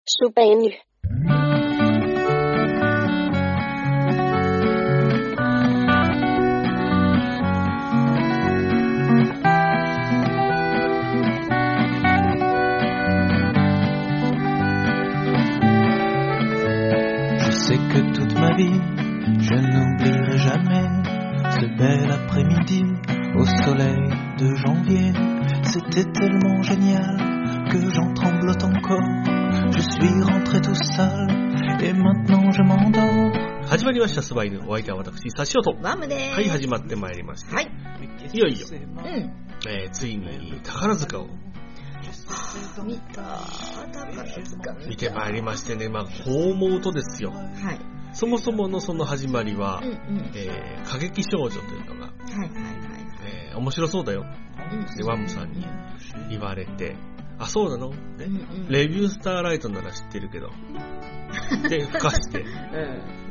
Souvenir. Je sais que toute ma vie, je n'oublierai jamais ce bel après-midi au soleil de janvier. C'était tellement génial que j'en tremblote encore. Je suis rentré tout seul et maintenant je m'endors. 始まりましたスバイヌ、お相手は私サシオと。 ワムでーす。 はい、始まってまいりました。 はい。 いよいよ、 うん。 ついに宝塚を見た宝塚見てまいりましてね、まあこう思うとですよ。 はい。 そもそものその始まりは、 うんうん。 歌劇少女というのが、 はいはいはい。 面白そうだようんでワムさんに言われて、あ、そうなのって、 うんうん、 レビュースターライトなら知ってるけどで吹かしてうん、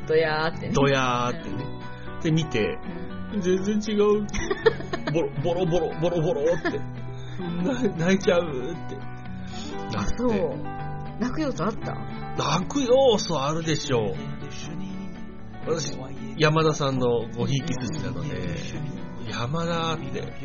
ドヤーってね、 ドヤーってね、で見て、全然違うボロボロボロボロって泣いちゃうってなって。 そう、泣く要素あった？ 泣く要素あるでしょう。私山田さんのごひいき筋なので、山田って、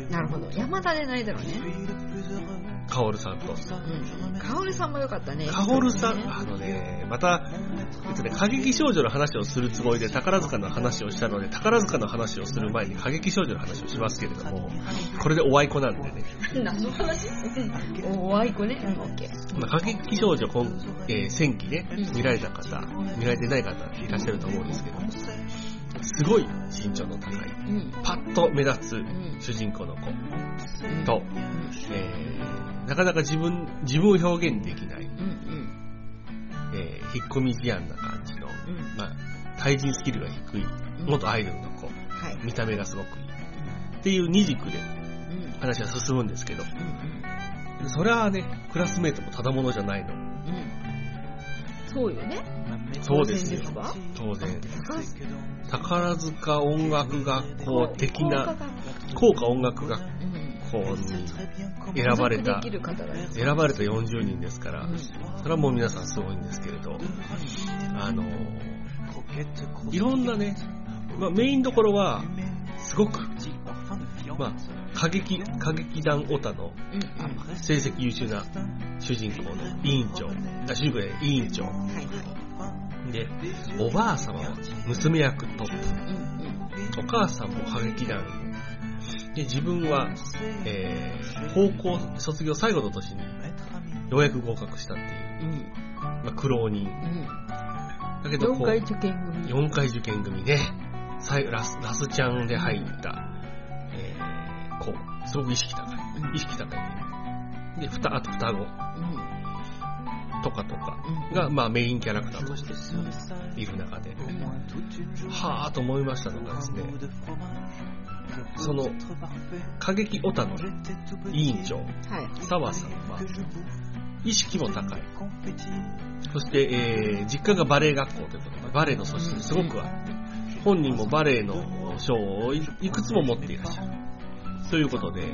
なるほど、山田で泣いたのね。 薫さんと、 薫さんも良かったね。 薫さん、また、歌劇少女の話をするつもりで宝塚の話をしたので、宝塚の話をする前に歌劇少女の話をしますけれども、これでおあいこなんでね。 何の話？おあいこね。オッケー。 歌劇少女前期ね、見られた方、見られてない方いらっしゃると思うんですけども、すごい身長の高い、パッと目立つ主人公の子と、なかなか自分を表現できない、引っ込み思案な感じの、まあ、対人スキルが低い元アイドルの子、見た目がすごくいいっていう二軸で話が進むんですけど、それはね、クラスメートもただものじゃないの。 そうよね。 そうですよ。当然。宝塚音楽学校的な効果音楽学校に選ばれた40人ですから、それはもう皆さんすごいんですけれど、いろんなね、まあ、メインどころはすごく、まあ、歌劇団オタの成績優秀な主人公の委員長で、おばあ様は娘役トップ、お母さんも歌劇団で、自分は、高校卒業最後の年にようやく合格したっていう、まあ、苦労人、だけどこう4回受験組でラスちゃんで入った、子、すごく意識高いで、あと双子、とかが、まあ、メインキャラクターとしている中で、はぁと思いましたのがですね、その歌劇オタの委員長、澤さんは意識も高い、そして、実家がバレエ学校ということでバレエの素質すごくあって、本人もバレエの賞をいくつも持っていらっしゃるということで、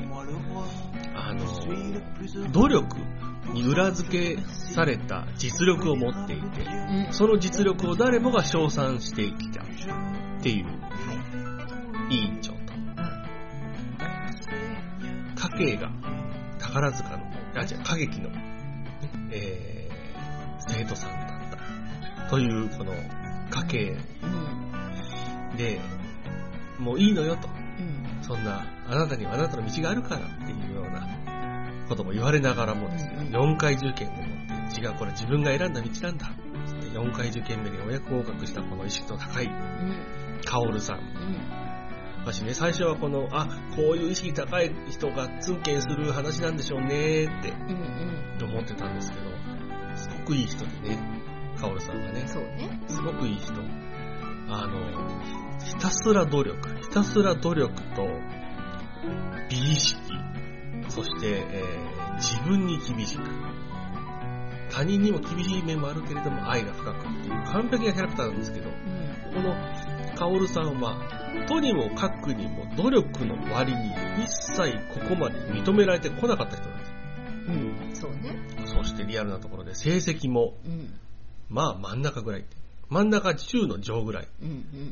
努力に裏付けされた実力を持っていて、その実力を誰もが称賛してきたっていう委員長と、家系が宝塚の歌劇の、生徒さんだったというこの家系で、もういいのよと、そんなあなたにはあなたの道があるからっていうようなことも言われながらもですね、4回受験でもって違う、これ自分が選んだ道なんだって4回受験目でようやく合格したこの意識の高い薫さん、私ね、最初はこういう意識高い人がツンケンする話なんでしょうねって思ってたんですけど、すごくいい人でね、薫さんがね、そうね、すごくいい人、ひたすら努力と美意識、そして、自分に厳しく、他人にも厳しい面もあるけれども愛が深くっていう完璧なキャラクターなんですけど、この薫さんはとにもかくにも努力の割に一切ここまで認められてこなかった人なんですよ。 そうね。 そしてリアルなところで成績も、 うん。 まあ真ん中ぐらい。真ん中中の上ぐらい。 うんうん。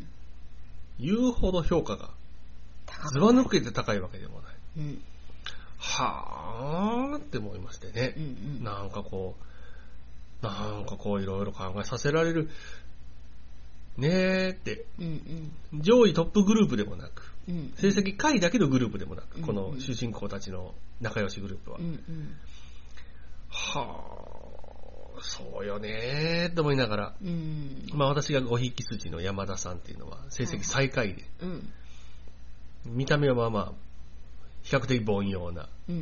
言うほど評価がずば抜けて高いわけでもない。 うん。 はーって思いましてね。 うんうん。 なんかこういろいろ考えさせられるねーって、 うんうん。 上位トップグループでもなく、 うん。 成績下位だけのグループでもなく、 うんこの主人公たちの仲良しグループは。 うんうん。 はー、そうよねーと思いながら、 うん。 まあ私がごひいき筋の山田さんっていうのは成績最下位で、 うん。 見た目はまあ比較的凡庸な、 うんうん。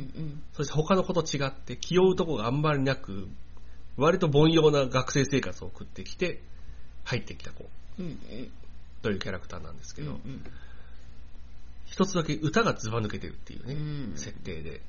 そして他の子と違って気負うとこがあんまりなく、割と凡庸な学生生活を送ってきて入ってきた子うんうん。 というキャラクターなんですけど、 うんうん一つだけ歌がずば抜けてるっていうね、 うん設定で、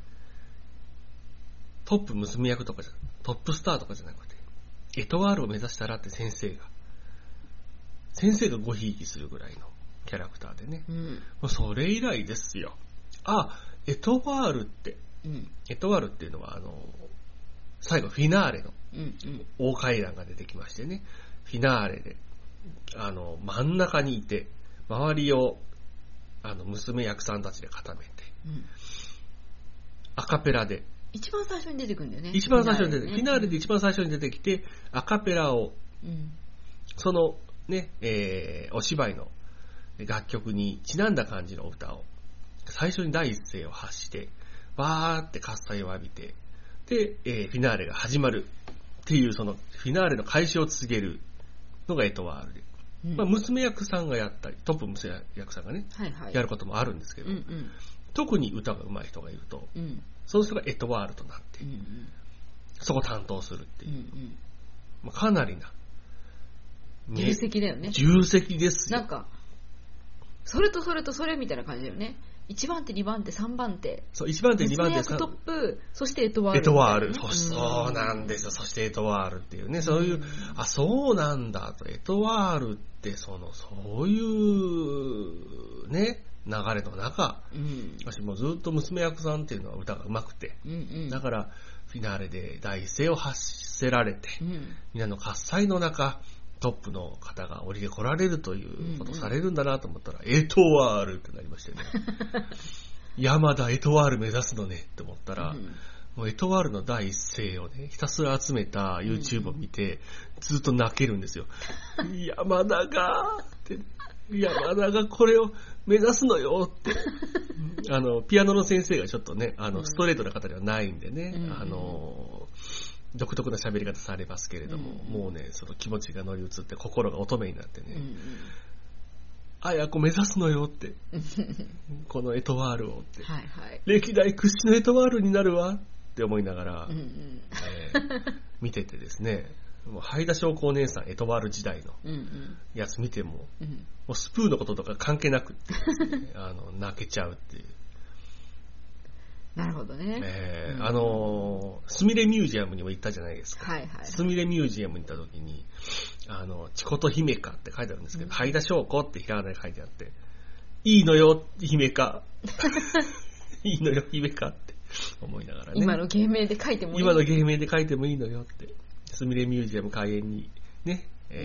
トップ娘役とかトップスターとかじゃなくて、エトワールを目指したらって先生がごひいきするぐらいのキャラクターでね、 うん。 もうそれ以来ですよ。エトワールって、 うん。 エトワールっていうのは最後フィナーレのうんうん。 大階段が出てきましてね、フィナーレで真ん中にいて周りを娘役さんたちで固めて、 うん。 アカペラで一番最初に出てくるんだよね。 一番最初に出て、 フフィナーレで一番最初に出てきて、アカペラをうん。 そのね、お芝居の楽曲にちなんだ感じの歌を最初に第一声を発してわーって喝采を浴びて、で、フィナーレが始まるっていう、そのフィナーレの開始を告げるのがエトワールで、 うん。 まあ、娘役さんがやったり、トップ娘役さんがね、 はいはい。 やることもあるんですけど、 うんうん。 特に歌が上手い人がいると、 うん。 その人がエトワールとなってうんうん。 そこを担当するってうんいう、 うん。 まあ、かなりな、ね重責だよね。 重責ですよ。 なんか、それとそれとそれみたいな感じだよね。1番手、2番手、3番手。 そう、1番手、2番手、 娘役トップ、そしてエトワール。 エトワール。 みたいなねそうなんですよ。そしてエトワールっていうね、そういう、そうなんだと。エトワールって、そういう、ね、流れの中、 うん私もずっと娘役さんっていうのは歌が上手くて、 うんうん。 だから、フィナーレで第一声を発せられて、 うん皆の喝采の中、トップの方が降りてこられるということされるんだなと思ったら、エトワールってなりましてね。山田エトワール目指すのねって思ったら、 うんもうエトワールの第一声をね、ひたすら集めた YouTube を見て、ずっと泣けるんですよ。山田がって、山田がこれを目指すのよって。ピアノの先生がちょっとね、ストレートな方ではないんでね、独特な喋り方されますけれども、もうね、その気持ちが乗り移って心が乙女になってね、綾子目指すのよって、このエトワールをって、 はいはい。 歴代屈指のエトワールになるわって思いながら、 うんうん見ててですね、もう灰田翔子お姉さんエトワール時代のうんうんやつ見ても、 うんもうスプーンのこととか関係なくってですね、泣けちゃうっていう。 なるほどね。 すみれミュージアムにも行ったじゃないですか。 はいはい。 すみれミュージアムに行った時に、チコと姫かって書いてあるんですけど、灰田翔子ってひらがなで書いてあって、いいのよ、姫か。いいのよ、姫かって思いながらね。 今の芸名で書いてもいい。 今の芸名で書いてもいいのよって。すみれミュージアム開園にね、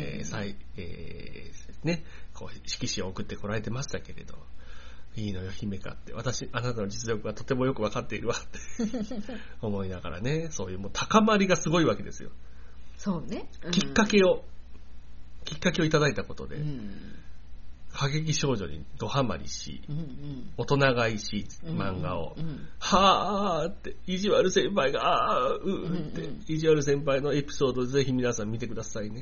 ね、こう色紙を送ってこられてましたけれど、いいのよ姫かって、あなたの実力はとてもよくわかっているわって思いながらね、そういうもう高まりがすごいわけですよ。 そうね。 きっかけをいただいたことで、 うん過激少女にドハマりし、 うんうん大人買いし漫画を、 うんはーって意地悪先輩がって、 うん意地悪先輩のエピソードぜひ皆さん見てくださいね、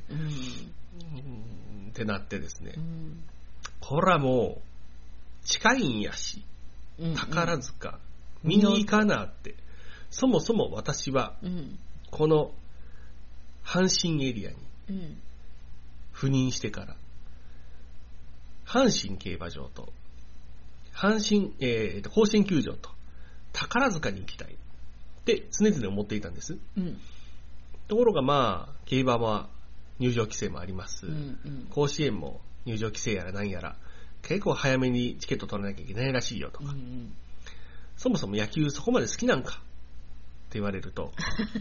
ってなってですね、これはもう近いんやし、宝塚見に行かなって、そもそも私はこの阪神エリアに赴任してから阪神競馬場と甲子園球場と宝塚に行きたいって常々思っていたんです、ところがまあ競馬は入場規制もあります、甲子園も入場規制やら何やら結構早めにチケット取らなきゃいけないらしいよとか、そもそも野球そこまで好きなんかっ言われると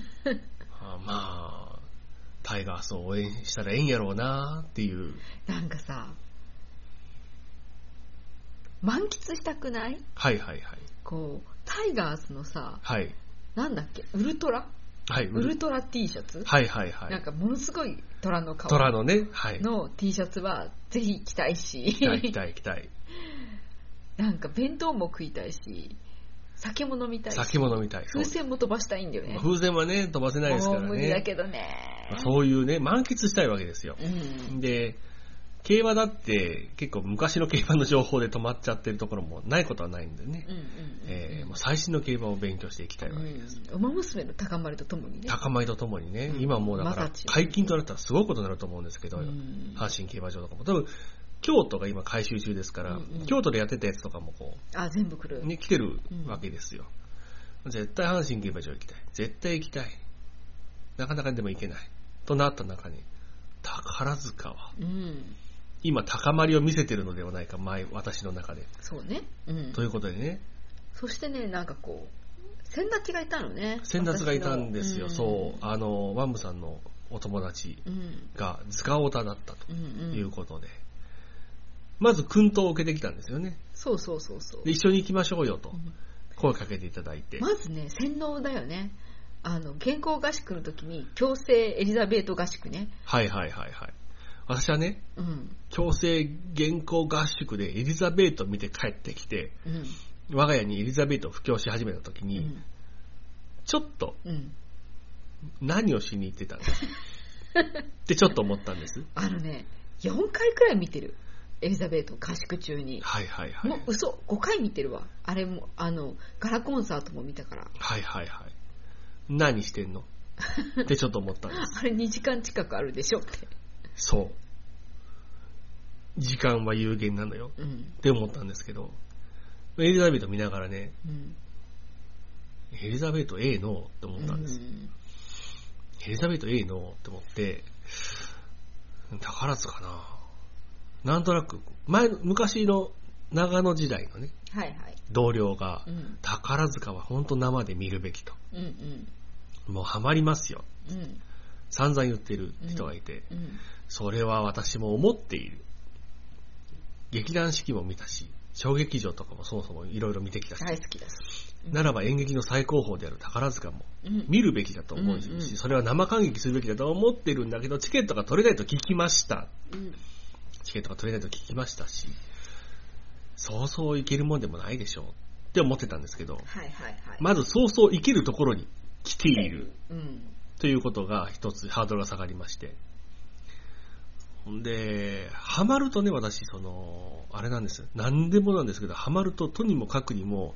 まあタイガースを応援したらええんやろうなっていう。 なんかさ、満喫したくない？ はいはいはい。 こうタイガースのさ、 はい、 なんだっけ、ウルトラ、 はい、 ウルトラ T シャツ、 はいはいはい、 なんかものすごい虎の顔のね、はい、 の T シャツはぜひ着たいし、 着たいなんか弁当も食いたいし、酒も飲みたいし、 酒も飲みたい、 風船も飛ばしたいんだよね。 風船はね飛ばせないですからね。 もう無理だけどね。 そういうね満喫したいわけですよ、 うん、 で競馬だって結構昔の競馬の情報で止まっちゃってるところもないことはないんでね、もう最新の競馬を勉強していきたいわけです。 馬娘の高まりとともにね。 高まりとともにね、今もうだから解禁となったらすごいことになると思うんですけど、阪神競馬場とかも多分京都が今改修中ですから、京都でやってたやつとかもこう全部来る、 ね、来てるわけですよ、絶対阪神競馬場行きたい、絶対行きたい、なかなかでも行けないとなった中に宝塚は、今高まりを見せてるのではないか、私の中で。 そうね、 ということでね、 そしてね、なんかこう先立ちがいたのね。 先立ちがいたんですよ、そう、ワンブさんのお友達が塚太田だったということで、まず薫陶を受けてきたんですよね。 そうで一緒に行きましょうよと声かけていただいて、 まずね洗脳だよね。健康合宿の時に強制エリザベート合宿ね。 はい私はね、強制原稿合宿でエリザベートを見て帰ってきて、我が家にエリザベートを布教し始めた時に、ちょっと、何をしに行ってたんだってちょっと思ったんです。 ね、4回くらい見てる、エリザベート合宿中に。もう嘘、5回見てるわ。あれもガラコンサートも見たから。 何してんのってちょっと思ったんです。 あれ2時間近くあるでしょって。 そう時間は有限なのよ、って思ったんですけど、エリザベート見ながらね、エリザベート A のって思ったんです、エリザベート A のって思って、宝塚かな、なんとなく昔の長野時代のね、同僚が、宝塚は本当生で見るべきと、もうハマりますよ、散々言ってる人がいて、それは私も思っている。劇団四季も見たし、小劇場とかもそもそもいろいろ見てきたし、 大好きです。 ならば演劇の最高峰である宝塚も見るべきだと思うし、それは生観劇するべきだと思ってるんだけど、チケットが取れないと聞きました、チケットが取れないと聞きましたし、そうそう行けるもんでもないでしょうって思ってたんですけど、まずそうそう行けるところに来ている、ということが一つハードルが下がりまして、でハマるとね、私あれなんです、何でもなんですけど、ハマるととにもかくにも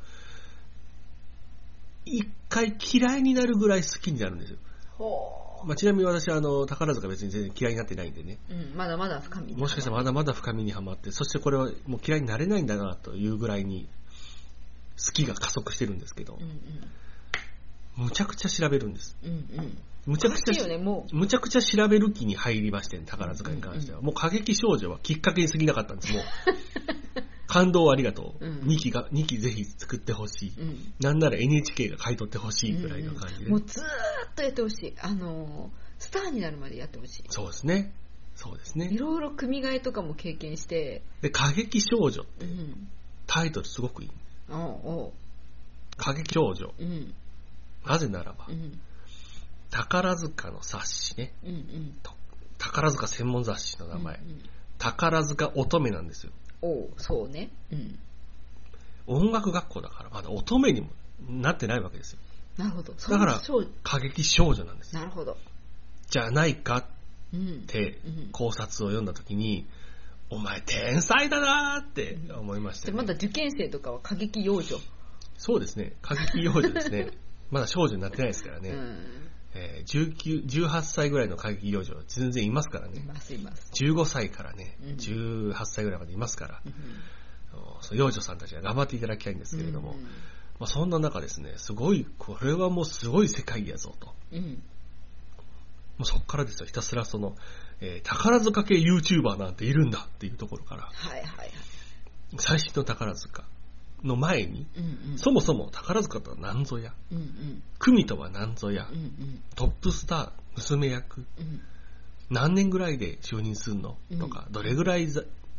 一回嫌いになるぐらい好きになるんですよ。ちなみに私宝塚別に全然嫌いになってないんでね、 まだまだ深みに、 もしかしたらまだまだ深みにはまって、そしてこれはもう嫌いになれないんだなというぐらいに好きが加速してるんですけど、むちゃくちゃ調べるんです、むちゃくちゃ調べる気に入りまして、宝塚に関しては、もう過激少女はきっかけに過ぎなかったんです。もう感動ありがとう、2期ぜひ作ってほしい、なんなら NHK が買い取ってほしいぐらいの感じで、 もうずーっとやってほしい、スターになるまでやってほしい。 そうですねいろいろ組替えとかも経験して、 で過激少女って、タイトルすごくいい、過激少女、なぜならば、宝塚の冊子ね、宝塚専門雑誌の名前、宝塚乙女なんですよ。 そうね、 音楽学校だからまだ乙女にもなってないわけですよ。 なるほど。 だから過激少女なんですよ。 なるほど。 じゃないかって考察を読んだ時に、お前天才だなって思いましたね。 まだ受験生とかは過激幼女。 そうですね、過激幼女ですねまだ少女になってないですからね、18歳ぐらいの過激幼女は全然いますからね。います15歳からね、18歳ぐらいまでいますから、幼女さんたちが頑張っていただきたいんですけれども、そんな中ですね、すごい、これはもうすごい世界やぞと、もうそこからですよ、ひたすら宝塚系 YouTuber なんているんだっていうところから、最新の宝塚の前に、 うんうん、 そもそも宝塚とは何ぞや、 うんうん、 久美とは何ぞや、 うんうん、 トップスター娘役、 うん、 何年ぐらいで就任するの、とか、どれぐらい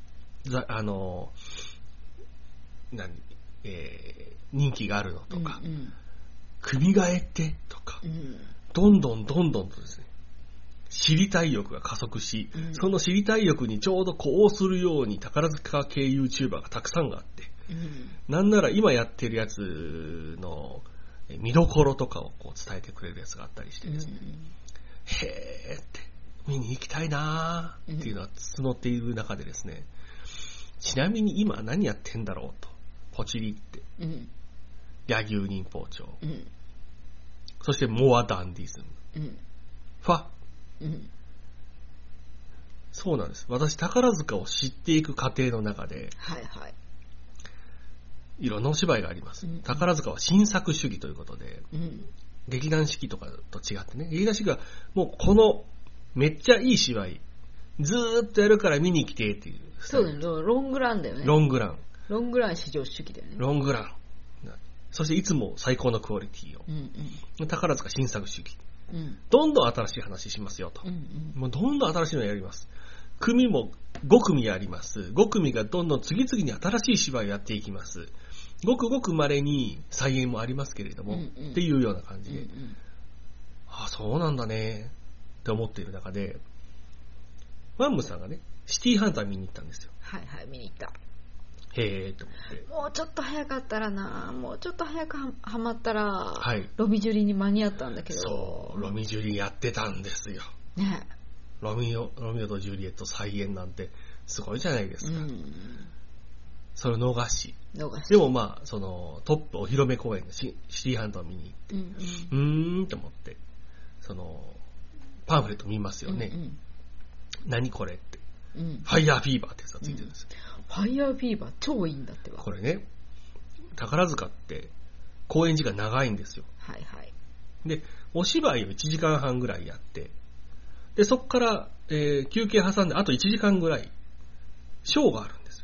人気があるのとか、 うんうん、 組替えってとか、 うん、 どんどんとですね、知りたい欲が加速し、 うん、 その知りたい欲にちょうど呼応するように宝塚系 YouTuber がたくさんあって、 うん、 なんなら今やってるやつの見どころとかをこう伝えてくれるやつがあったりしてですね、 うん、 へーって見に行きたいなーっていうのは募っている中でですね、ちなみに今何やってんだろうとポチリって、 うん、 柳生忍法帳、 うん、 そしてモアダンディズム、 うん、 ファ、 うん、 そうなんです。私宝塚を知っていく過程の中で、 はいはい、 いろんなお芝居があります。 うん、 宝塚は新作主義ということで、 うん、 劇団四季とかと違ってね、劇団四季はもうこのめっちゃいい芝居ずーっとやるから見に来てっていうスタイル。 そうだね、ロングランだよね。 ロングラン。 ロングラン至上主義だよね。 ロングラン。そしていつも最高のクオリティを。 うんうん、 宝塚新作主義。 うん、 どんどん新しい話しますよと。 うんうん、 もうどんどん新しいのやります。組も5組やります。5組がどんどん次々に新しい芝居をやっていきます。ごくごく稀に再演もありますけれども、 うんうん、 っていうような感じで、 うんうん、 あ、そうなんだねって思っている中で、ワンムさんがね、シティーハンター見に行ったんですよ。 はいはい、見に行った。 へーって思って。 もうちょっと早かったらな、もうちょっと早くはまったら、 はい、 ロミジュリに間に合ったんだけど。 そう、ロミジュリやってたんですよ。 ね、 ロミオとジュリエット再演なんてすごいじゃないですか。 うん、 それを逃し。でもまあ、そのトップお披露目公演のシティーハンターを見に行って、 うんうん、 と思って、そのパンフレット見ますよね。 うんうん、 何これって、 うん、 ファイヤーフィーバーってやつがついてるんですよ。 ファイヤーフィーバー超いいんだってば。 これね、宝塚って公演時間長いんですよ。 はいはい。 で、お芝居を1時間半ぐらいやって、で、そこから、休憩挟んであと1時間ぐらい、ショーがあるんですよ。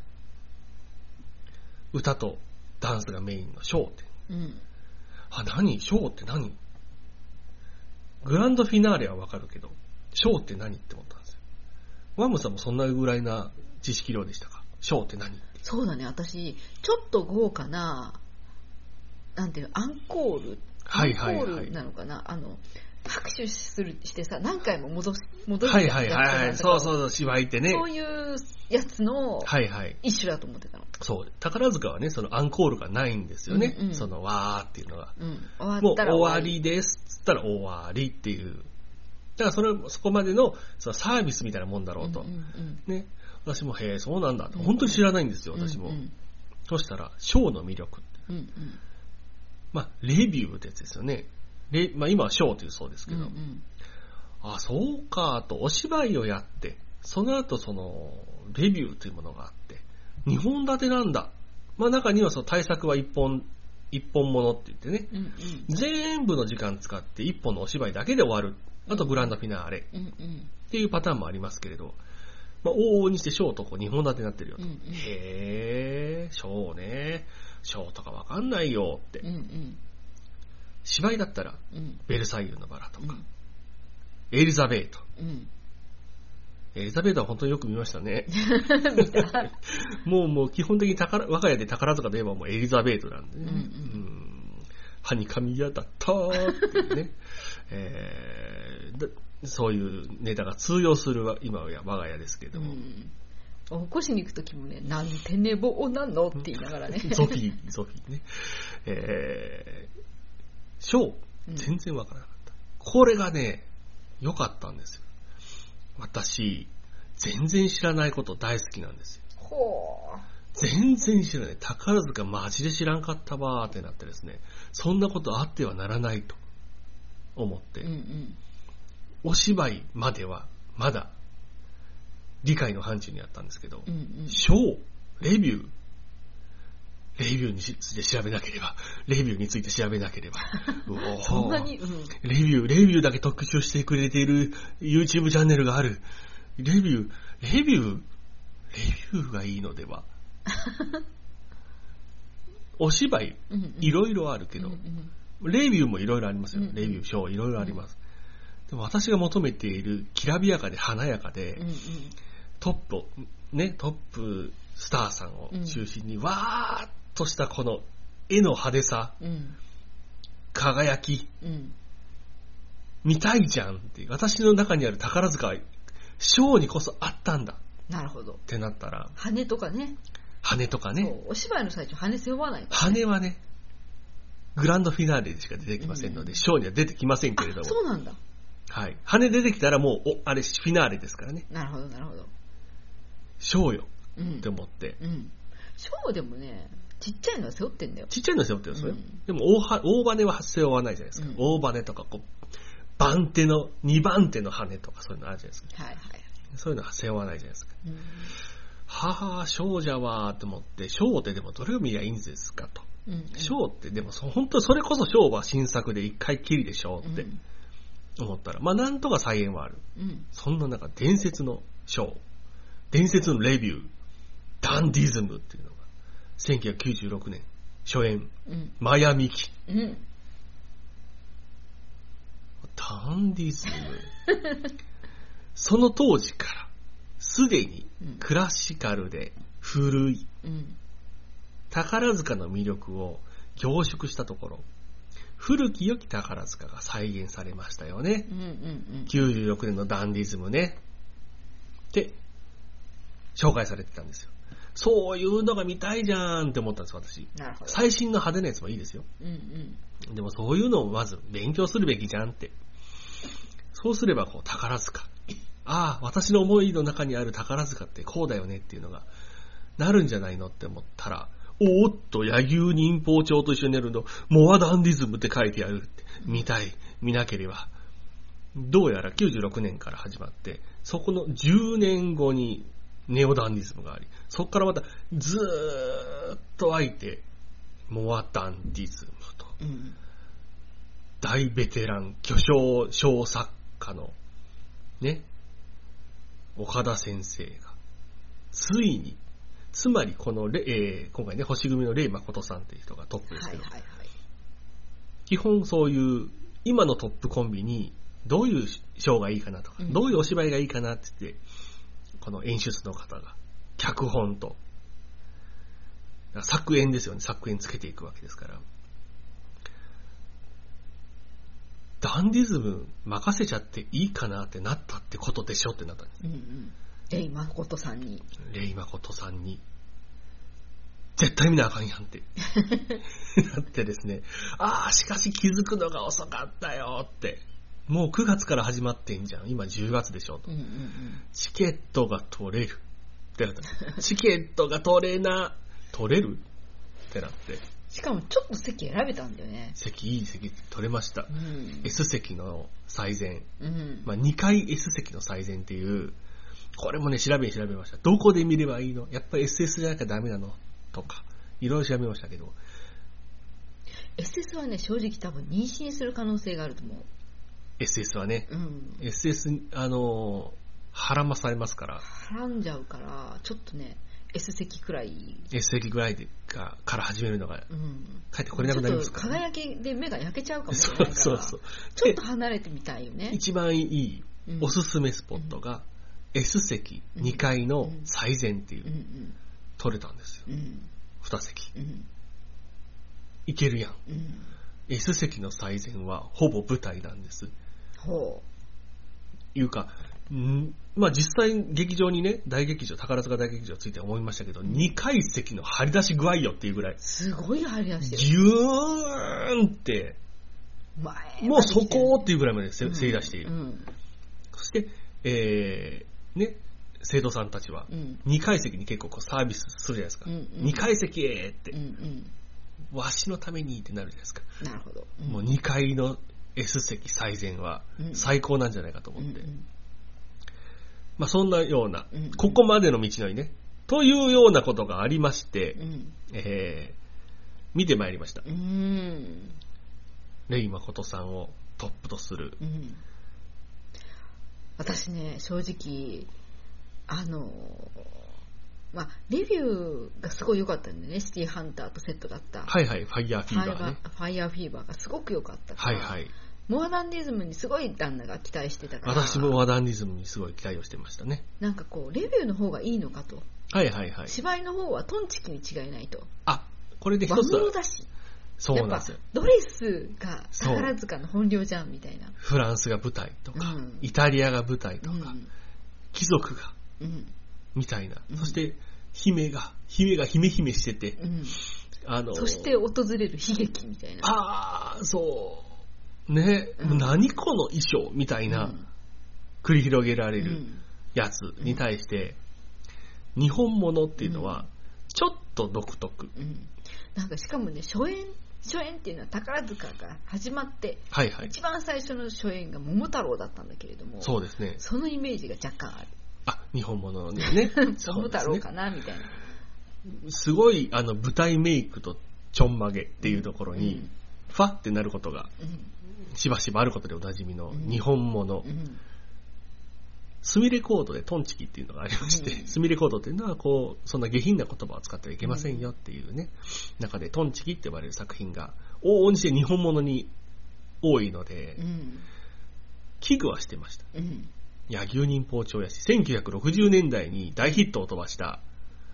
歌とダンスがメインのショーって。 うん、 あ、何ショーって何グランドフィナーレはわかるけど、ショーって何って思ったんですよ。ワムさんもそんなぐらいな知識量でしたか？ショーって何？ そうだね、私、ちょっと豪華な、なんていうの、アンコール、 はいはいはい、 アンコールなのかな、拍手してさ、何回も戻るはいはいはい、そうそう、芝居ってね。 そういうやつの一種だと思ってたの。 はいはい、そう、宝塚はね、そのアンコールがないんですよね。うんうん、そのわーっていうのが。 うん、 もう終わりですっつったら終わりっていう。だからそこまでのそのサービスみたいなもんだろうと。 うんうんうん、ね。 私もへえそうなんだと本当に知らないんですよ、私も、うんうん、そしたらショーの魅力って、 うんうん、 まあレビューってやつですよね。まあ、今はショーというそうですけど、 うんうん、 あそうかとお芝居をやってその後そのレビューというものがあって2本立てなんだ、まあ、中にはその大作は一本ものって言ってね、 うんうん、 全部の時間使って1本のお芝居だけで終わる、あとグランドフィナーレっていうパターンもありますけれど、まあ、往々にしてショーとこう2本立てになってるよと、 うんうん、 へーショーね、ショーとかわかんないよって、 うんうん、 芝居だったら、 うん、 ベルサイユのバラとか、 うん、 エリザベート、 うん、 エリザベートは本当によく見ましたねもう基本的に我が家で宝塚といえばもうエリザベートなんでね、うんうん、はにかみ嫌だったっていうね、そういうネタが通用する今は我が家ですけども、 起こしに行くときもね、なんて寝坊なのって言いながらねゾフィーね、ショー全然わからなかった、これがね良かったんですよ。私全然知らないこと大好きなんですよ。 ほう、 全然知らない、宝塚マジで知らんかったばーってなってですね、そんなことあってはならないと思って、 うんうん、 お芝居まではまだ理解の範疇にあったんですけど、 うんうん、 ショー、レビューについて調べなければ、レビューについて調べなければそんなに、うん、 レビューだけ特集してくれている YouTube チャンネルがある。レビューがいいのではお芝居、いろいろあるけど、レビューもいろいろありますよ。レビュー、ショー、いろいろあります。でも私が求めている、きらびやかで華やかで、トップスターさんを中心に、わーっとしたこの絵の派手さ、輝き、見たいじゃんって、私の中にある宝塚は、ショーにこそあったんだ。 なるほど。 ってなったら。 羽とかね。 そうお芝居の最中、羽背負わないから、 ね。羽はね、グランドフィナーレでしか出てきませんので、ショーには出てきませんけれども。 そうなんだ。 はい。羽出てきたらもう、あれ、フィナーレですからね。 なるほど、なるほど。 ショーよ。って思って。 ショーでもね、ちっちゃいのは背負ってんだよ。 ちっちゃいのは背負ってるんですよ。でも大羽は背負わないじゃないですか。大羽とか、こう、番手の、2番手の羽とかそういうのあるじゃないですか。はいはい。そういうのは背負わないじゃないですか。ショーじゃわーと思って、ショーってでもどれを見りゃいいんですかと。ショーってでも本当にそれこそショーは新作で一回きりでしょって思ったら、まあなんとか再演はある。そんな中、伝説のショー、伝説のレビュー、ダンディズムっていうのが、1996年初演、マヤミキ。ダンディズム。その当時からすでにクラシカルで古い、宝塚の魅力を凝縮したところ、古き良き宝塚が再現されましたよね。96年のダンディズムね。って紹介されてたんですよ。そういうのが見たいじゃんって思ったんです、私。なるほど。最新の派手なやつもいいですよ。でもそういうのをまず勉強するべきじゃんって。そうすればこう宝塚。私の思いの中にある宝塚ってこうだよねっていうのがなるんじゃないのって思ったら、おーっと柳生忍法帳と一緒にやるの、モアダンディズムって書いてあるって、見なければ。どうやら96年から始まって、そこの10年後にネオダンディズムがあり、そこからまたずーっと空いて、モアダンディズムと、大ベテラン巨匠小作家のね、岡田先生がついに、つまりこの今回ね、星組のレイ誠さんっていう人がトップですけど、基本そういう今のトップコンビにどういうショーがいいかなとか、どういうお芝居がいいかなって言って、この演出の方が脚本と作演ですよね、作演つけていくわけですから、ダンディズム任せちゃっていいかなってなったってことでしょってなったんです。 レイ誠さんに絶対見なあかんやんってなってですね、しかし気づくのが遅かったよって、もう9月から始まってんじゃん、今10月でしょと、チケットが取れるってなった。チケットが取れるってなって、 しかもちょっと席選べたんだよね。 いい席取れました。S 席の最前、2回 S 席の最前っていう、これもね調べました。どこで見ればいいの？やっぱり SS じゃなきゃダメなの？とかいろいろ調べましたけど、 SS はね正直多分妊娠する可能性があると思う。 SS はね、SS はらまされますから、 はらんじゃうからちょっとねS 席くらいから始めるのが、帰ってこれなくなりますから、 ね、輝きで目が焼けちゃうかもしれないから、そうちょっと離れてみたいよね。 一番いいおすすめスポットが、S 席2階の最前っていう、取れたんですよ、2席、いけるやん、S 席の最前はほぼ舞台なんです。いうか、まあ実際劇場にね、宝塚大劇場ついて思いましたけど、2階席の張り出し具合よっていうぐらいすごい張り出してる、 ギューンってもうそこっていうぐらいまでせり出している、そしてね、生徒さんたちは2階席に結構こうサービスするじゃないですか、2階席へって、わしのためにってなるじゃないですか。 なるほど、 もう2階の S 席最前は最高なんじゃないかと思って、まあそんなような、ここまでの道のりねというようなことがありまして、見てまいりました。レイ誠さんをトップとする、 私ね正直レビューがすごい良かったんでね、シティハンターとセットだった。 はいはい、ファイヤーフィーバーね。 ファイヤーフィーバーがすごく良かったから。 はいはい。 モアダンディズムにすごい旦那が期待してたから。 私もモアダンディズムにすごい期待をしてましたね。 なんかこう、レビューの方がいいのかと。 はいはいはい。 芝居の方はトンチキに違いないと。 これで一つは。 和物だし。 そうなんですよ。 やっぱドレスが宝塚の本領じゃんみたいな。 フランスが舞台とか、イタリアが舞台とか、貴族が、みたいな。そして姫が姫姫してて、 そして訪れる悲劇みたいな。 そうね、何この衣装みたいな、繰り広げられるやつに対して、日本物っていうのはちょっと独特。 なんかしかもね、初演っていうのは宝塚が始まって、一番最初の初演が桃太郎だったんだけれども、 そうですね。 そのイメージが若干ある。 日本物のね。 桃太郎かなみたいな。 すごい舞台メイクとちょんまげっていうところに、ファってなることがしばしばあることでおなじみの日本物。スミレコードでトンチキっていうのがありまして、スミレコードっていうのはこうそんな下品な言葉を使ってはいけませんよっていうね、中でトンチキって呼ばれる作品が往々にして日本物に多いので、危惧はしてました。柳生忍法帳やし、1960年代に大ヒットを飛ばした。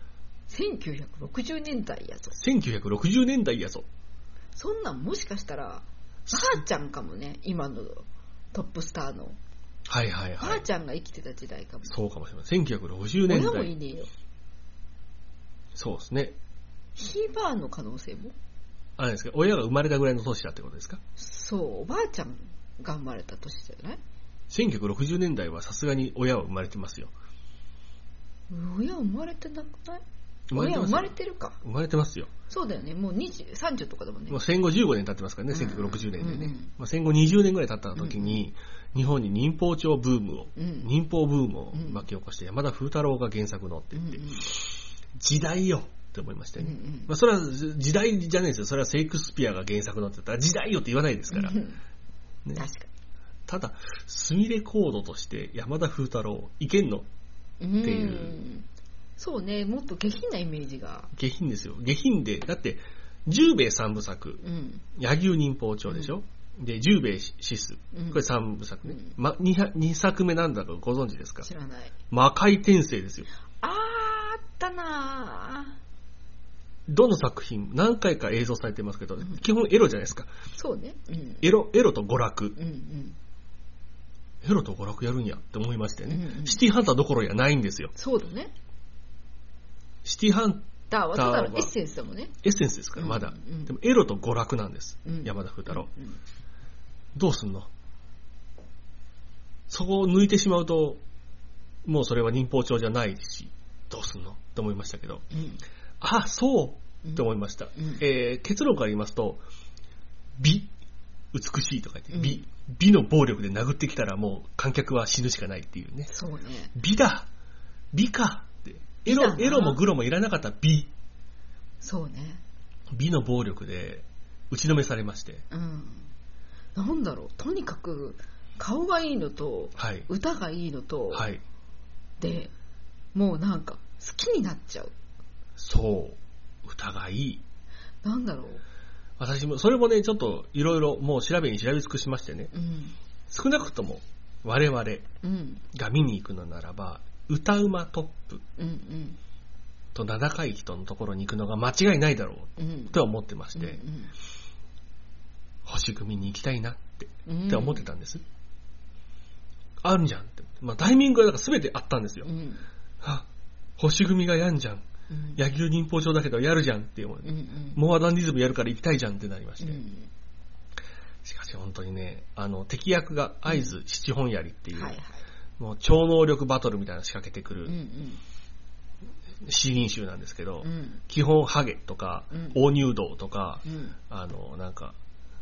1960年代やぞ。 1960年代やぞ。 そんなんもしかしたらばあちゃんかもね、今のトップスターの。 はいはいはい。 ばあちゃんが生きてた時代かも。 そうかもしれません。1960年代。 親もいねえよ。 そうですね。 ヒーバーの可能性もあれですか、親が生まれたぐらいの年だってことですか？ そう、おばあちゃんが生まれた年じゃない ？1960年代はさすがに親は生まれてますよ。 親生まれてなくない？親生まれてるか。 生まれてますよ。 そうだよね。もう30とかだもんね。 もう戦後15年経ってますからね、1960年でね。戦後20年ぐらい経った時に、日本に民法帳ブームを、民法ブームを巻き起こして、山田風太郎が原作のって言って、時代よって思いましたよね。それは時代じゃないですよ。それはセイクスピアが原作のって言ったら、時代よって言わないですから。ね、 確かに。 ただ、スミレコードとして山田風太郎いけんのっていう。 そうね、もっと下品なイメージが。 下品ですよ。下品で、だって、十兵衛三部作、柳生忍法帳でしょ、で、十兵衛シス、これ三部作ね。2作目なんだかご存知ですか？ 知らない。 魔界転生ですよ。 あったなぁ。 どの作品、何回か映像されてますけど、基本エロじゃないですか。 そうね。 エロと娯楽。エロと娯楽やるんやって思いましたよね。シティハンターどころやないんですよ。 そうだね。 シティハンターはただのエッセンスだもんね。 エッセンスですから、まだ。でもエロと娯楽なんです。山田風太郎。どうすんの？そこを抜いてしまうと、もうそれは忍法帳じゃないし、どうすんのって思いましたけど。そうって思いました。結論から言いますと、美しいとか言って、美の暴力で殴ってきたらもう観客は死ぬしかないっていうね。 そうね。 美かって。エロもグロもいらなかった美。 そうね。 美の暴力で打ちのめされまして。 なんだろう、とにかく顔がいいのと、歌がいいのと、で、もうなんか好きになっちゃう。 そう、歌がいい。 なんだろう。 私もそれもね、ちょっといろいろもう調べ尽くしましてね、少なくとも我々が見に行くのならば、歌うまトップと名高い人のところに行くのが間違いないだろうとは思ってまして、星組に行きたいなって思ってたんです。あるんじゃんって、タイミングがだから全てあったんですよ。星組がやんじゃん。柳生忍法帳だけどやるじゃんっていう、モアダンディズムやるから行きたいじゃんってなりまして、しかし本当にね、敵役が会津七本槍っていう、もう超能力バトルみたいなの仕掛けてくる詩吟集なんですけど、基本ハゲとか、大入道とか、なんか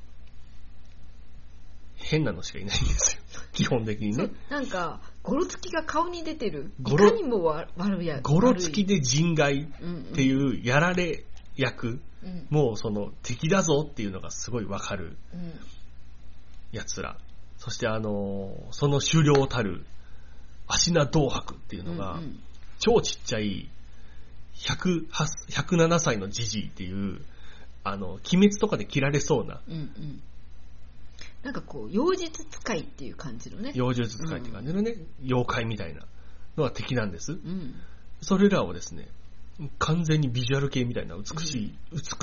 変なのしかいないんですよ。基本的にね。 なんかゴロつきが顔に出てる。いかにも悪いやつ。 ゴロつきで人外っていうやられ役、もうその敵だぞっていうのがすごいわかるやつら。そしてその狩猟たる芦名道博っていうのが、超ちっちゃい 107歳のジジイっていう、鬼滅とかで切られそうな。 うんうん。なんかこう、妖術使いっていう感じのね。 妖術使いっていう感じのね、妖怪みたいなのが敵なんです。 うん。 それらをですね、完全にビジュアル系みたいな美しい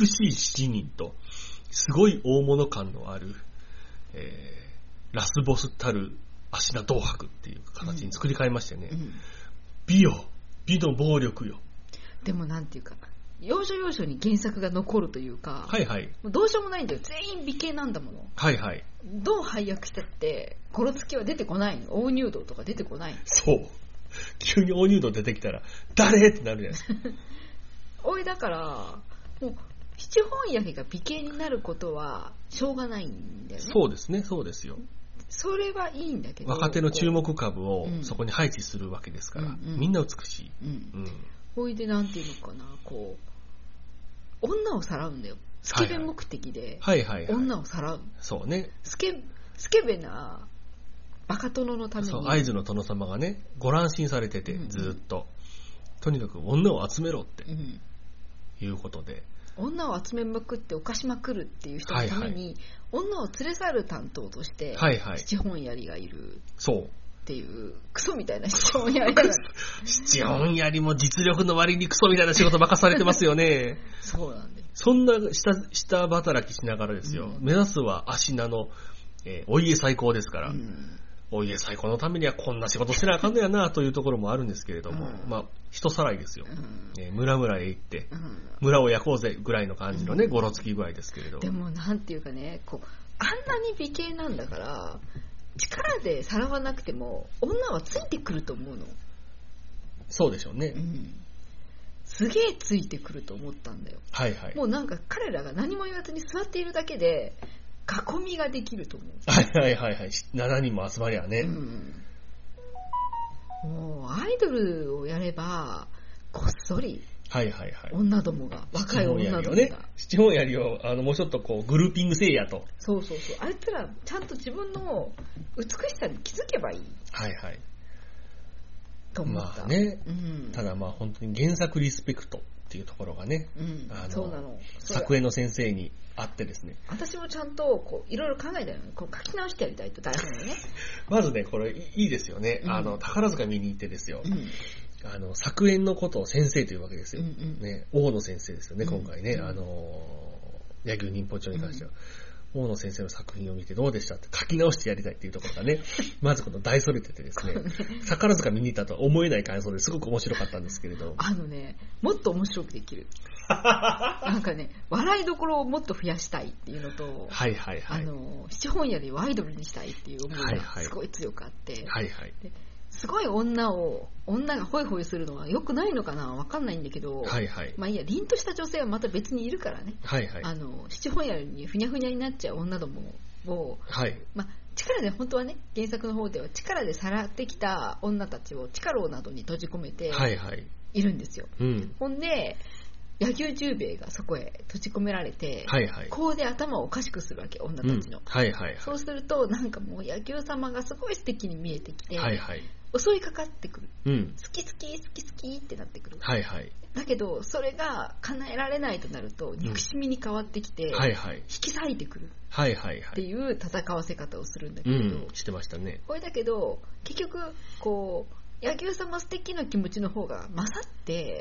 7人と、すごい大物感のある、ラスボスたる芦名道博っていう形に作り変えましてね、美の暴力よ。 でもなんていうか、要所要所に原作が残るというか、 はいはい、 もうどうしようもないんだよ。全員美形なんだもの。 はいはい。 どう配役したってゴロつきは出てこないの。大入道とか出てこないの。 そう。急に大入道出てきたら誰ってなるじゃないですか。 おい、だからもう七本槍が美形になることはしょうがないんだよね。 そうですね、そうですよ。 それはいいんだけど、 若手の注目株をそこに配置するわけですから、みんな美しい。 ほいでなんていうのかな、こう女をさらうんだよ。スケベ目的で女をさらう。 そうね。 スケベなバカ殿のために。 会津の殿様がね、ご乱心されてて、ずっととにかく女を集めろっていうことで、 女を集めまくって犯しまくるっていう人のために、女を連れ去る担当として、七本槍がいる。そうっていうクソみたいな七本槍が七本槍も実力の割にクソみたいな仕事任されてますよね。 そうなんです。 そんな下働きしながらですよ、目指すは芦名の、お家最高ですから、お家最高のためにはこんな仕事してなあかんのやなというところもあるんですけれども、まあ人さらいですよ、村々へ行って、村を焼こうぜぐらいの感じのね、ゴロつき具合ですけれど。 でもなんていうかね、こうあんなに美形なんだから力でさらわなくても女はついてくると思うの。 そうでしょうね、 すげえついてくると思ったんだよ。もうなんか彼らが何も言わずに座っているだけで囲みができると思う。 7人も集まりゃね、 もうアイドルをやればこっそり女どもが、若い女どもが七本槍をもうちょっとこうグルーピングせいやと。 そうあいつらちゃんと自分の美しさに気づけばいい。と思った。 まあね、ただまあ本当に原作リスペクトっていうところがね、 そうなの。 作絵の先生にあってですね。 私もちゃんとこういろいろ考えたよね。こう書き直してやりたいと台本をね。 まずね、これいいですよね。宝塚見に行ってですよ。作演のことを先生というわけですよ。ね、大野先生ですよね、今回ね。柳生忍法帳に関しては。大野先生の作品を見てどうでしたって書き直してやりたいっていうところがね、まずこの大それててですね、宝塚見に行ったとは思えない感想ですごく面白かったんですけれど。 もっと面白くできる。なんかね、笑いどころをもっと増やしたいっていうのと、七本槍をアイドルにしたいっていう思いがすごい強くあって、すごい女がホイホイするのは良くないのかな、わかんないんだけど、まあいいや、凛とした女性はまた別にいるからね、七本槍にふにゃふにゃになっちゃう女どもを、まあ力で、本当はね、原作の方では力でさらってきた女たちを地下牢などに閉じ込めているんですよ。ほんで柳生十兵衛がそこへ閉じ込められて、こうで頭をおかしくするわけ、女たちの。そうするとなんかもう柳生様がすごい素敵に見えてきて、襲いかかってくる、好き好き好き好きってなってくる、だけどそれが叶えられないとなると憎しみに変わってきて、引き裂いてくるっていう戦わせ方をするんだけど、 してましたね。 これだけど結局こう柳生様素敵な気持ちの方が勝って、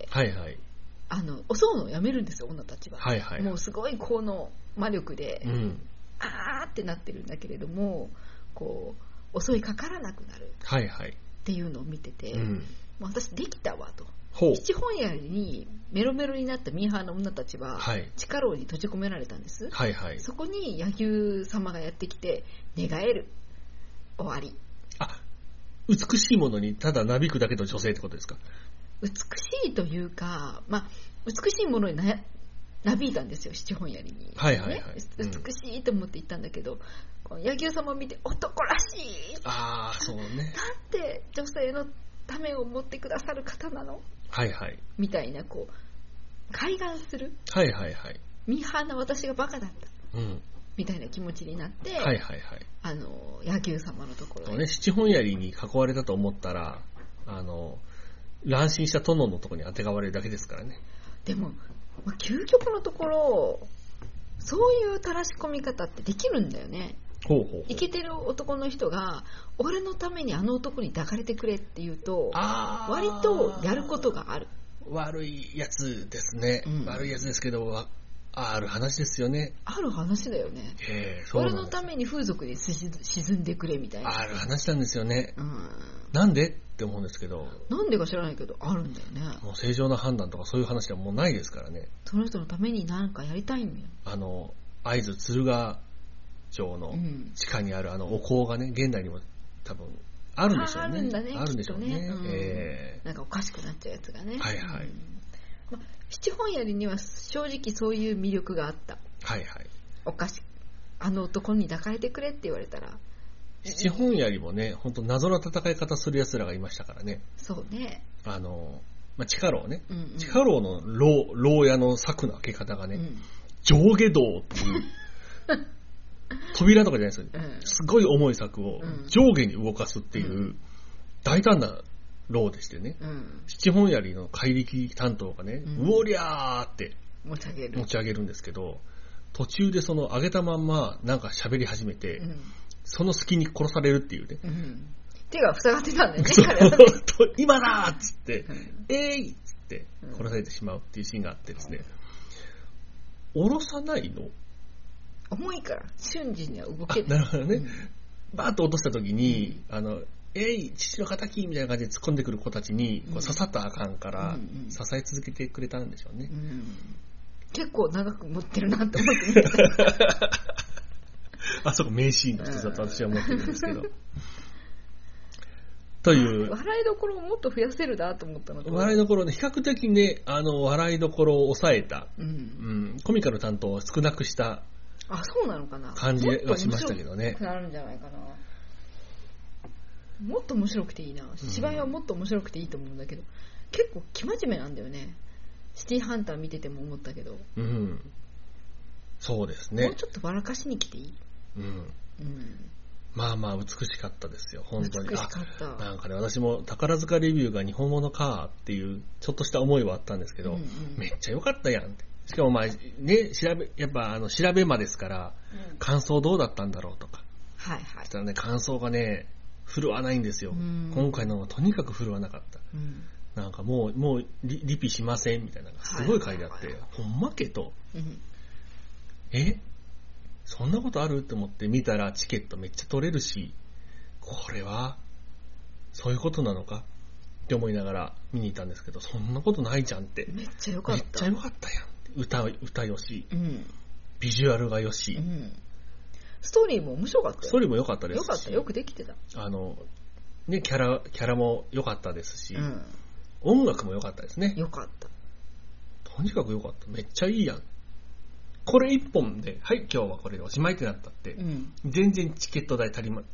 襲うのをやめるんですよ、女たちは。もうすごいこの魔力で、あーってなってるんだけれども、こう襲いかからなくなるっていうのを見てて、もう私できたわと。七本槍にメロメロになったミーハーの女たちは、地下牢に閉じ込められたんです。そこに柳生様がやってきて、寝返る、終わり。 美しいものにただなびくだけの女性ってことですか？ 美しいというか、まあ、美しいものになびいたんですよ、七本槍に、美しいと思って行ったんだけど、柳生様を見て男らしい、 そうね、 なんて女性のためを持ってくださる方なの、みたいな、こう開眼する、ミーハーな私がバカだった、みたいな気持ちになって、柳生様のところで、 七本槍に囲われたと思ったら乱心した殿のところに当てがわれるだけですからね。 でも、究極のところそういう垂らし込み方ってできるんだよね。 ほうほうほう。 イケてる男の人が俺のためにあの男に抱かれてくれって言うと割とやることがある。 悪いやつですね、悪いやつですけどある話ですよね。 ある話だよね。俺のために風俗で沈んでくれみたいな。 ある話なんですよね。なんでって思うんですけど。 なんでか知らないけどあるんだよね。 もう正常な判断とかそういう話はもうないですからね。 その人のために何かやりたいんだよ。 会津鶴ヶ城の地下にあるお香がね、現代にも多分あるんでしょうね。 あるんだね。 あるんでしょうね。 なんかおかしくなっちゃうやつがね。 はいはい。 七本槍には正直そういう魅力があった。 はいはい。 おかしあの男に抱かれてくれって言われたら。 七本槍もね、本当謎の戦い方する奴らがいましたからね。 そうね。 地下牢ね。地下牢の牢屋の柵の開け方がね、上下道っていう扉とかじゃないですよ、すごい重い柵を上下に動かすっていう大胆な牢でしてね、七本槍の怪力担当がね、うおりゃーって持ち上げるんですけど、途中でその上げたまんまなんか喋り始めて、その隙に殺されるっていうね、 手が塞がってたんだよね。 今だーっつって、いっつって殺されてしまうっていうシーンがあってですね、下ろさないの？ 重いから瞬時には動けない。 なるほどね。バーッと落とした時に、父の敵みたいな感じで突っ込んでくる子たちにこう刺さったらあかんから、支え続けてくれたんでしょうね。 結構長く持ってるなって思って見てた。 あそこ名シーンの一つだと私は思ってるんですけど。という笑いどころをもっと増やせるなと思ったのと、 笑いどころね、比較的ね、笑いどころを抑えた、コミカル担当を少なくしたそうなのかな感じはしましたけどね。 もっと面白くなるんじゃないかな。もっと面白くていいな。芝居はもっと面白くていいと思うんだけど、結構生真面目なんだよね。シティハンター見てても思ったけど、 そうですね。 もうちょっと笑かしに来ていい。 まあまあ美しかったですよ、本当に。 美しかった。 なんかね、私も宝塚レビューが日本物かっていうちょっとした思いはあったんですけど、めっちゃ良かったやんって。しかもまあね、やっぱ調べ間ですから、感想どうだったんだろうとか。そしたらね、感想がね、振るわないんですよ。今回のはとにかく振るわなかった。なんかもうリピしませんみたいなのがすごい書いてあって、ほんまけと、そんなことあるって思って見たらチケットめっちゃ取れるし、これはそういうことなのかって思いながら見に行ったんですけど、そんなことないじゃんって。 めっちゃ良かった。 めっちゃ良かったやん。歌よし、ビジュアルがよし、 ストーリーも面白かったよ。 ストーリーも良かったですし、 良かった、よくできてた。 ね、キャラも良かったですし、音楽も良かったですね。 良かった。 とにかく良かった。めっちゃいいやん。これ一本で、はい、今日はこれでおしまいってなったって、全然チケット代足ります。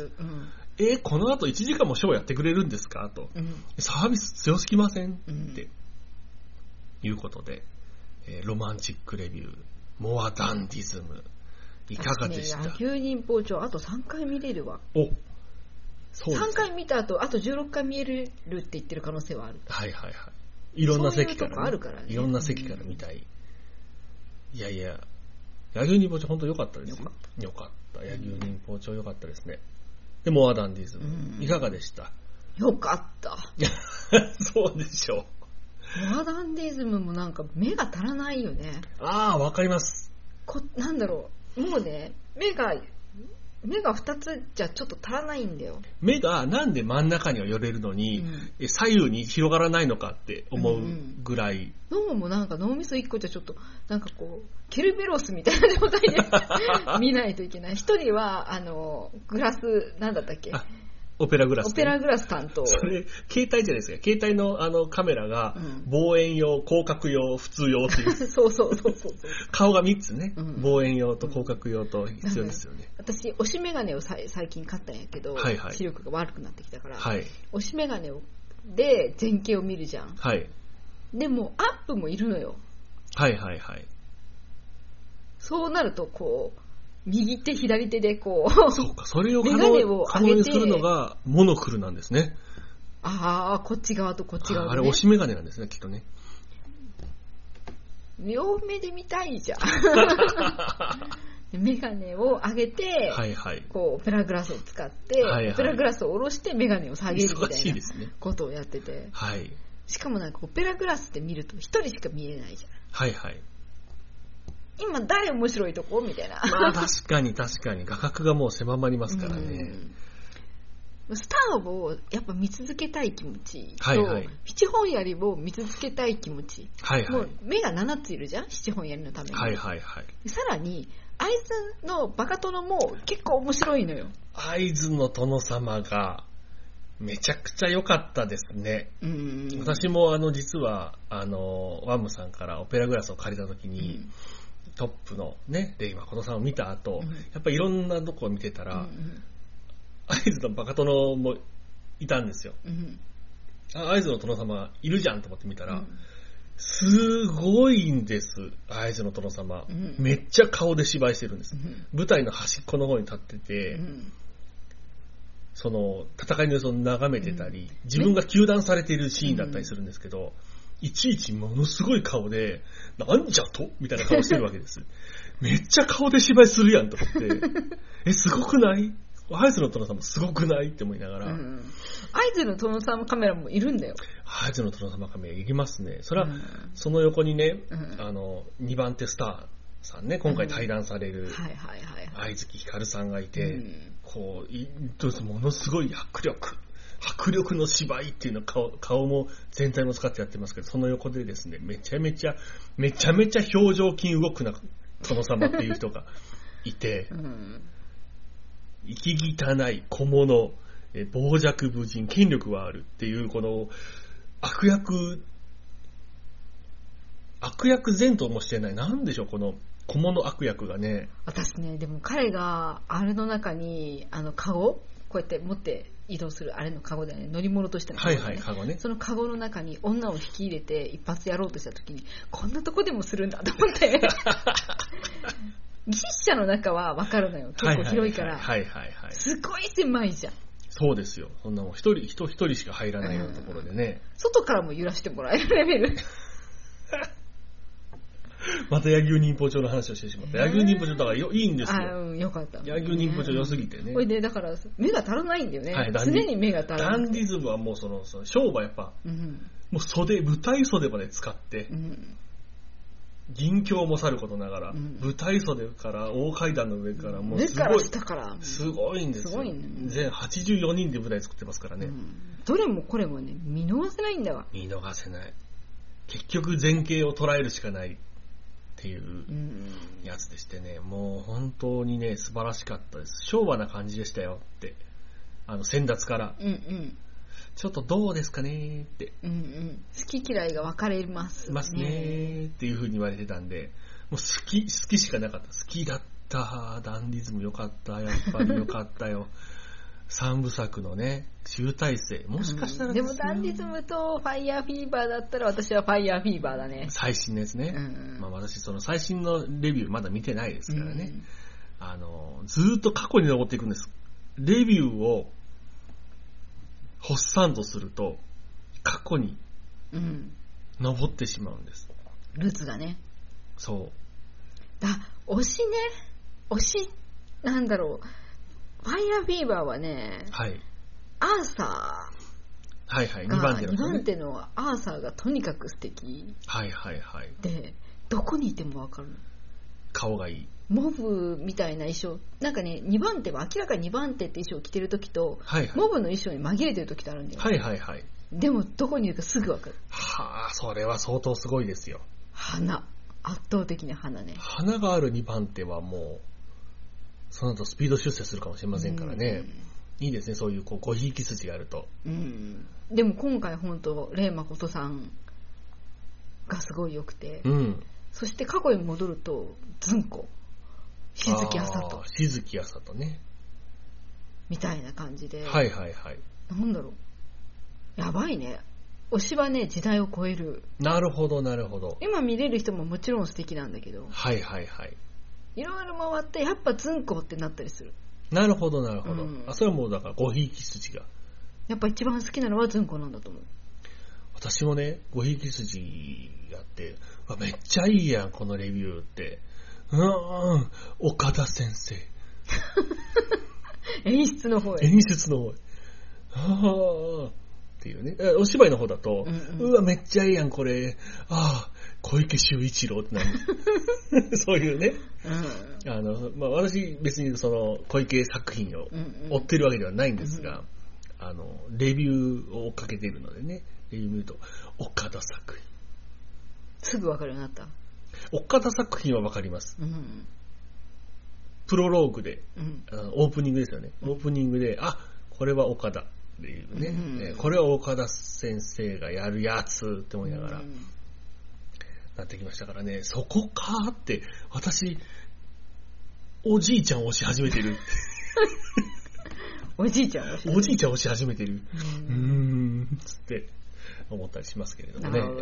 この後1時間もショーやってくれるんですかと、サービス強すぎません、っていうことで、ロマンチックレビュー、モアダンディズム、いかがでした？ 野球人包丁、あと3回見れるわ。 そうですね。 3回見た後、あと16回見えるって言ってる可能性はある。 いろんな席から、 そういうとこあるからね。 いろんな席から見たい。いやいや、野球人包丁本当良かったですよ。良かった。野球人包丁良かったですね。で、モアダンディズム、いかがでした？ 良かった。 そうでしょう。モアダンディズムもなんか目が足らないよね。 わかります。 なんだろう、もうね、目が2つじゃちょっと足らないんだよ。 目がなんで真ん中には寄れるのに、左右に広がらないのかって思うぐらい、 脳もなんか脳みそ1個じゃちょっとなんかこうケルベロスみたいな状態で見ないといけない。一人はグラスなんだったっけ、 オペラグラス、 オペラグラス担当。 それ携帯じゃないですか。携帯のカメラが望遠用、広角用、普通用っていうそう顔が3つね、望遠用と広角用と必要ですよね。 私推しメガネを最近買ったんやけど、視力が悪くなってきたから、推しメガネで前景を見るじゃん。でもアップもいるのよ。そうなるとこう右手左手でこう、 そうか、それを可能にするのがモノクルなんですね。 ああ、こっち側とこっち側、ね、 あれ押し眼鏡なんですね、きっとね。 両目で見たいじゃん。メガネを上げて、はいはい、こうオペラグラスを使って、はいはい、オペラグラスを下ろしてメガネを下げるみたいなことをやってて、はい、しかもなんかオペラグラスって見ると一人しか見えないじゃん。はいはい。今誰面白いとこみたいな。 まあ確かに確かに画角がもう狭まりますからね。 スターをやっぱ見続けたい気持ちと、はいはい、七本槍を見続けたい気持ち、はいはい、もう目が7ついるじゃん、七本槍のために、はいはいはい、さらに会津のバカ殿も結構面白いのよ。 会津の殿様がめちゃくちゃ良かったですね。私も実はワムさんからオペラグラスを借りた時に、トップのねレイ誠さんを見た後、やっぱりいろんなとこを見てたら、会津のバカ殿もいたんですよ。会津の殿様いるじゃんと思って見たら、すごいんです。会津の殿様、めっちゃ顔で芝居してるんです。舞台の端っこの方に立ってて、その戦いの様子を眺めてたり、自分が糾弾されているシーンだったりするんですけど、いちいちものすごい顔で、なんじゃとみたいな顔してるわけです。めっちゃ顔で芝居するやんと思って、すごくない？会津の殿様すごくないって思いながら、 会津の殿様カメラもいるんだよ。 会津の殿様カメラいりますね。それは、その横にね、2番手スターさんね、今回対談される愛月ひかるさんがいて、こうものすごい迫力の芝居っていうの顔も全体も使ってやってますけど、その横でですね、めちゃめちゃ表情筋動くな殿様っていう人がいて、息汚い小物、傍若無人、権力はあるっていうこの悪役前ともしてない、なんでしょう、この小物悪役がね。 私ね、でも彼があれの中にカゴこうやって持って移動するあれのカゴだよね、乗り物としてのカゴ、ね、はいはい、カゴね。そのカゴの中に女を引き入れて一発やろうとした時に、こんなとこでもするんだと思って牛舎の中は分かるのよ、結構広いから、すごい狭いじゃん。 そうですよ、そんなもん人一人しか入らないようなところでね、 外からも揺らしてもらえるレベルまた柳生忍法帳の話をしてしまった。柳生忍法帳だからいいんですよ。 よかった。 柳生忍法帳良すぎてね。 これでだから目が足らないんだよね。はい、常に目が足らない。 ダンディズムはもうその商売やっぱ、もう舞台袖まで使って、銀鏡もさることながら、舞台袖から大階段の上からもうすごい、 上から下からすごいんですよ。すごいね。全84人で舞台作ってますからね。 どれもこれもね、見逃せないんだわ。 見逃せない。結局前景を捉えるしかないっていうやつでしてね、もう本当にね素晴らしかったです。昭和な感じでしたよって、先達から、ちょっとどうですかねって、 好き嫌いが分かれますねっていう風に言われてたんで、もう好きしかなかった。好きだった、ダンディズムよかった、やっぱりよかったよ3部作のね集大成、もしかしたらでもダンディズムとファイヤーフィーバーだったら私はファイヤーフィーバーだね。 最新ですね、まあ、私その最新のレビューまだ見てないですからね、ずーっと過去に登っていくんです。レビューを発散とすると過去に登ってしまうんです、 ルーツがね。 そう推しなんだろう、ファイヤーフィーバーはね、はい、アーサーが2番手のアーサーがとにかく素敵、でどこにいても分かる。 顔がいい。 モブみたいな衣装、なんかね、2番手は明らかに2番手って衣装を着てる時と、モブの衣装に紛れてる時ってあるんだよ。でもどこにいるかすぐ分かる。 はあ、それは相当すごいですよ。 花、圧倒的に花ね。 花がある2番手はもうその後スピード出世するかもしれませんからね、いいですね、そういうごひいき筋があると、 でも今回本当レイ誠さんがすごい良くて、そして過去に戻るとずんこ、静木あさとねみたいな感じで、なんだろう、やばいね。推しはね、時代を超える。 なるほど。 今見れる人ももちろん素敵なんだけど、いろいろ回ってやっぱずんこってなったりする。 なるほど、それはもうだからごひいき筋がやっぱ一番好きなのはずんこなんだと思う。 私もね、ごひいき筋があって、めっちゃいいやんこのレビューって、岡田先生演出の方へっていうね。お芝居の方だと、めっちゃいいやんこれ、小池秀一郎ってなるそういうね、私別にその小池作品を追ってるわけではないんですが、レビューを追っかけているのでね、レビュー見ると岡田作品すぐ分かるようになった。 岡田作品は分かります、プロローグで、オープニングですよね。オープニングでこれは岡田っていうね、これは岡田先生がやるやつって思いながら、なってきましたからね。そこかーって私おじいちゃんを押し始めてるおじいちゃんを押し始めてるつって思ったりしますけれどもね。なるほど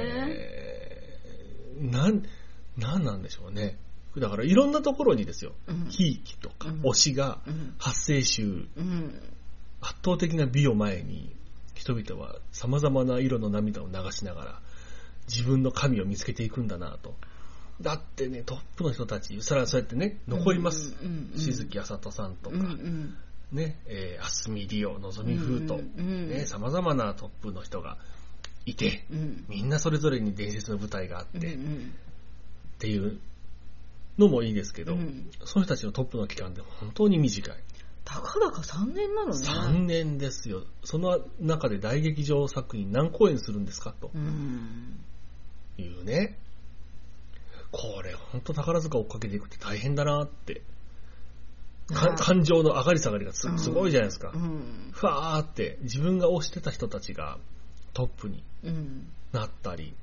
ね。なんでしょうね。だからいろんなところにですよ、ひいきとか推しが発生集、圧倒的な美を前に人々は様々な色の涙を流しながら自分の神を見つけていくんだなと。だってね、トップの人たち、それはそうやってね、残ります。静木あさとさんとか、ね、あすみりお、のぞみふうと、ね、様々なトップの人がいて、みんなそれぞれに伝説の舞台があって、っていうのもいいですけど、その人たちのトップの期間で本当に短い。 たかだか3年なのね。 3年ですよ。その中で大劇場作品何公演するんですかというね。これ本当宝塚追っかけていくって大変だなって。感情の上がり下がりがすごいじゃないですか。ふわーって自分が推してた人たちがトップになったり、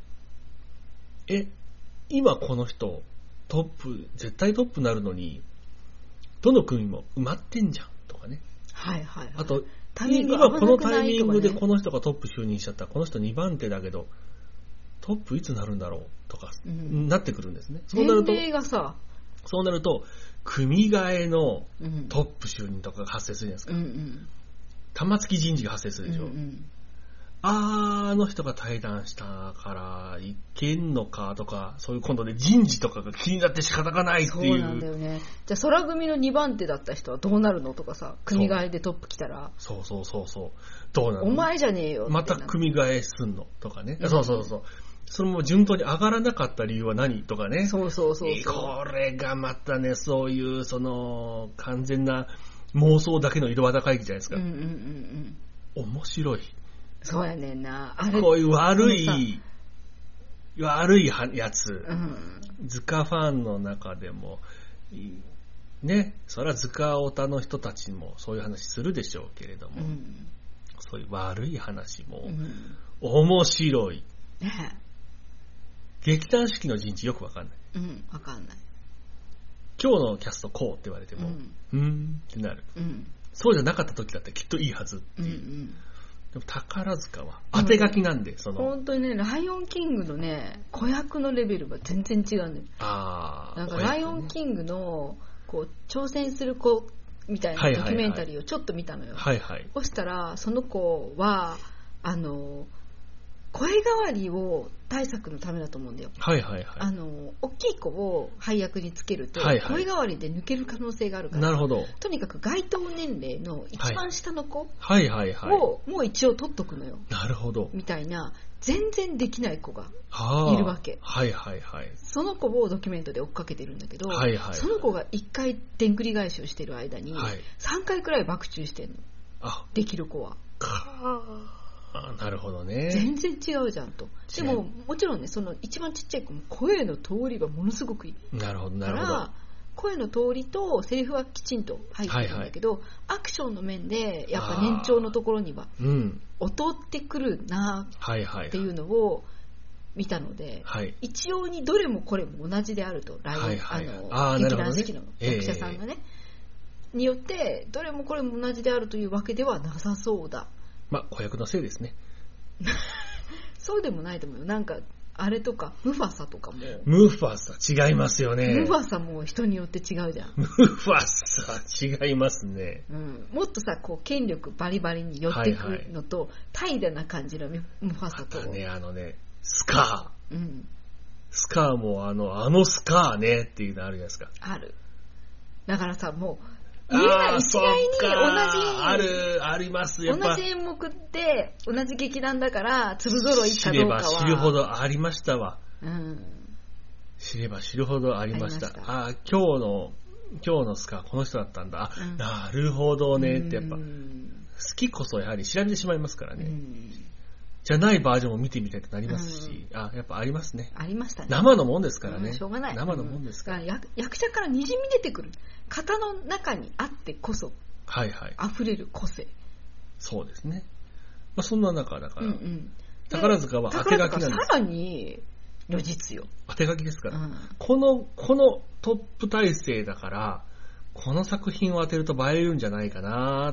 今この人絶対トップになるのにどの組も埋まってんじゃんとかね。あと今このタイミングでこの人がトップ就任しちゃったらこの人2番手だけどトップいつなるんだろうとか、なってくるんですね。そうなると組替えのトップ就任とかが発生するじゃないですか。玉突き人事が発生するでしょ。あの人が退団したからいけんのかとか、そういう今度ね人事とかが気になって仕方がないっていう。 そうなんだよね。じゃあ空組の2番手だった人はどうなるのとかさ、組替えでトップ来たらそうどうなるの、 お前じゃねえよってまた組替えすんのとかね、それも順当に上がらなかった理由は何とかね。これがまたね、そういうその完全な妄想だけの井戸端会議じゃないですか。面白い。 そうやねんな。 こういう悪いやつ、図鑑ファンの中でもね、それは図鑑オタの人たちもそういう話するでしょうけれども、そういう悪い話も面白い。劇団四季の人事よくわかんない。 わかんない。 今日のキャストこうって言われても、ってなる。そうじゃなかった時だってきっといいはずっていう。でも宝塚は当て書きなんで、 本当にね、ライオンキングのね、子役のレベルが全然違うんだよ。なんかライオンキングのこう挑戦する子みたいなドキュメンタリーをちょっと見たのよ。そしたらその子は声変わりを対策のためだと思うんだよ。大きい子を配役につけると、声変わりで抜ける可能性があるから、とにかく該当年齢の一番下の子をもう一応取っとくのよ。みたいな、全然できない子がいるわけ。その子をドキュメントで追っかけてるんだけど、その子が1回でんぐり返しをしてる間に、3回くらい爆中してるの。できる子は。 なるほどね。 全然違うじゃんと。でももちろんね、その一番ちっちゃい子も声の通りがものすごくいい。 なるほど。 声の通りとセリフはきちんと入ってるんだけど、アクションの面でやっぱ年長のところには劣ってくるなっていうのを見たので、一様にどれもこれも同じであると、劇団四季の役者さんがね、によってどれもこれも同じであるというわけではなさそうだ。 子役のせいですね。 そうでもないと思うよ。なんかあれとかムファサとかも。 ムファサ違いますよね。 ムファサも人によって違うじゃん。 ムファサ違いますね。 もっとさこう権力バリバリに寄ってくるのと、怠惰な感じのムファサと。 スカー。スカーもあのスカーねっていうのあるじゃないですか。 ある。だからさもう家が一概にありますよ。 同じ演目で同じ劇団だから粒揃いかどうかは知れば知るほどありましたわ。知れば知るほどありました。今日のスカーこの人だったんだ。なるほどねってやっぱ好きこそやはり調べてしまいますからね。じゃないバージョンも見てみたいとなりますし、やっぱありますね。 ありましたね。 生のもんですからね。 しょうがない。 生のもんですから。 役者からにじみ出てくる。型の中にあってこそ、溢れる個性。 そうですね。そんな中だから、宝塚は当て書きなんです。 さらに如実よ。 当て書きですから。このトップ体制だから、この作品を当てると映えるんじゃないかなって、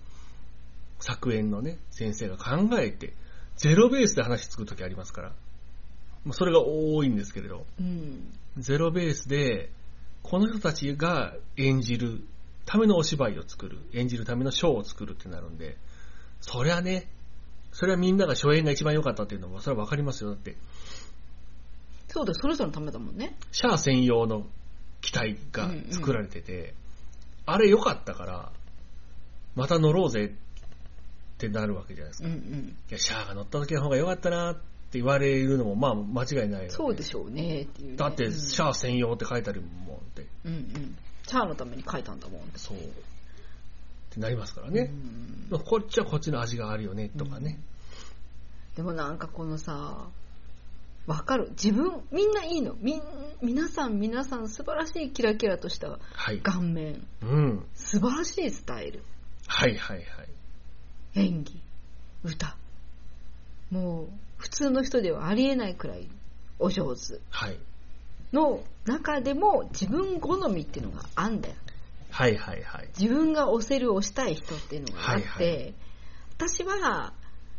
作演のね、先生が考えて、ゼロベースで話作るときありますから。それが多いんですけれど。ゼロベースで、この人たちが演じるためのお芝居を作る、演じるためのショーを作るってなるんで、そりゃみんなが初演が一番良かったっていうのも、それはわかりますよ。だって。 そうだ、それぞれのためだもんね。 シャア専用の機体が作られてて、あれ良かったから、また乗ろうぜってなるわけじゃないですか。いや、シャアが乗った時の方が良かったなって言われるのも、間違いないよ。 そうでしょうねっていう、ね。 だって、シャア専用って書いてあるもんって。 シャアのために書いたんだもんって。 そう。ってなりますからね。こっちはこっちの味があるよね、とかね。 でもなんかこのさ、わかる。みんないいの。皆さん素晴らしいキラキラとした顔面。素晴らしいスタイル。演技、歌。もう、普通の人ではありえないくらいお上手。の中でも自分好みっていうのがあんだよ。自分が押したい人っていうのがあって、私は、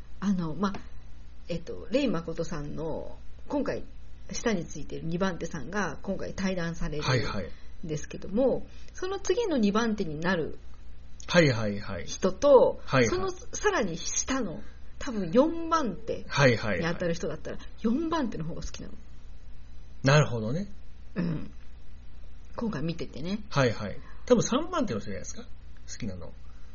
レイ誠さんの、今回、下についている2番手さんが今回対談されるんですけども、その次の2番手になる人と、そのさらに下の多分4番手に当たる人だったら4番手の方が好きなの。 なるほどね。 今回見ててね。 多分3番手の人じゃないですか、好きなの。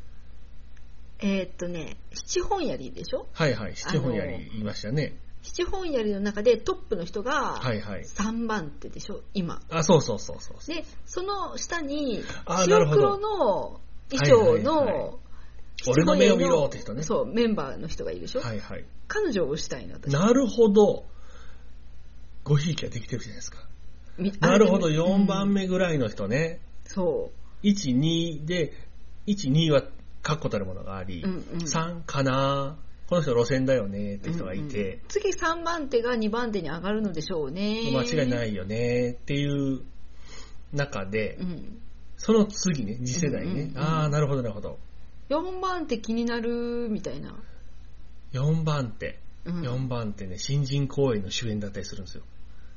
七本槍でしょ。 七本槍言いましたね。 七本槍の中でトップの人が3番手でしょ、今。 そう。 で、その下に白黒の衣装の俺の目を見ろって人ね。 そう、メンバーの人がいるでしょ。彼女を推したいな、私。 なるほど。ごひいきができてるじゃないですか。なるほど、4番目ぐらいの人ね。 そう。 1、2で、1、2は確固たるものがあり、3かな、この人路線だよねって人がいて、 次3番手が2番手に上がるのでしょうね。 間違いないよねっていう中で、その次ね、次世代ね。なるほどなるほど。 4番手気になるみたいな。 4番手ね、新人公演の主演だったりするんですよ。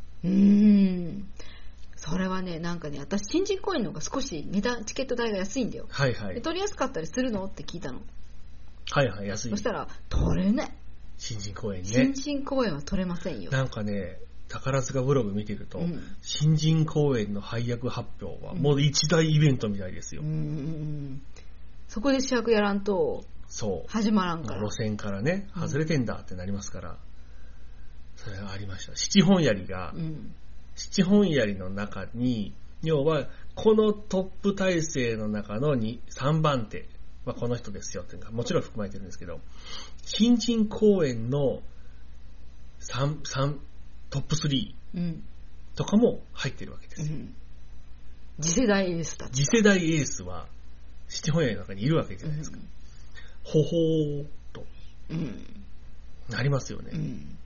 それはね、なんかね、私新人公演の方が少しチケット代が安いんだよ。で取りやすかったりするのって聞いたの。 安い。 そしたら取れない。 新人公演ね。 新人公演は取れませんよ。 なんかね、宝塚ブログ見てると、新人公演の配役発表はもう一大イベントみたいですよ。 そこで主役やらんと始まらんから。 路線からね、外れてんだってなりますから、それがありました。七本槍の中に、要はこのトップ体制の中の3番手はこの人ですよっていうのがもちろん含まれてるんですけど、新人公演のトップ3とかも入ってるわけですよ。 次世代エースたち。 次世代エースは七本槍の中にいるわけじゃないですか。ほほーっと、なりますよね。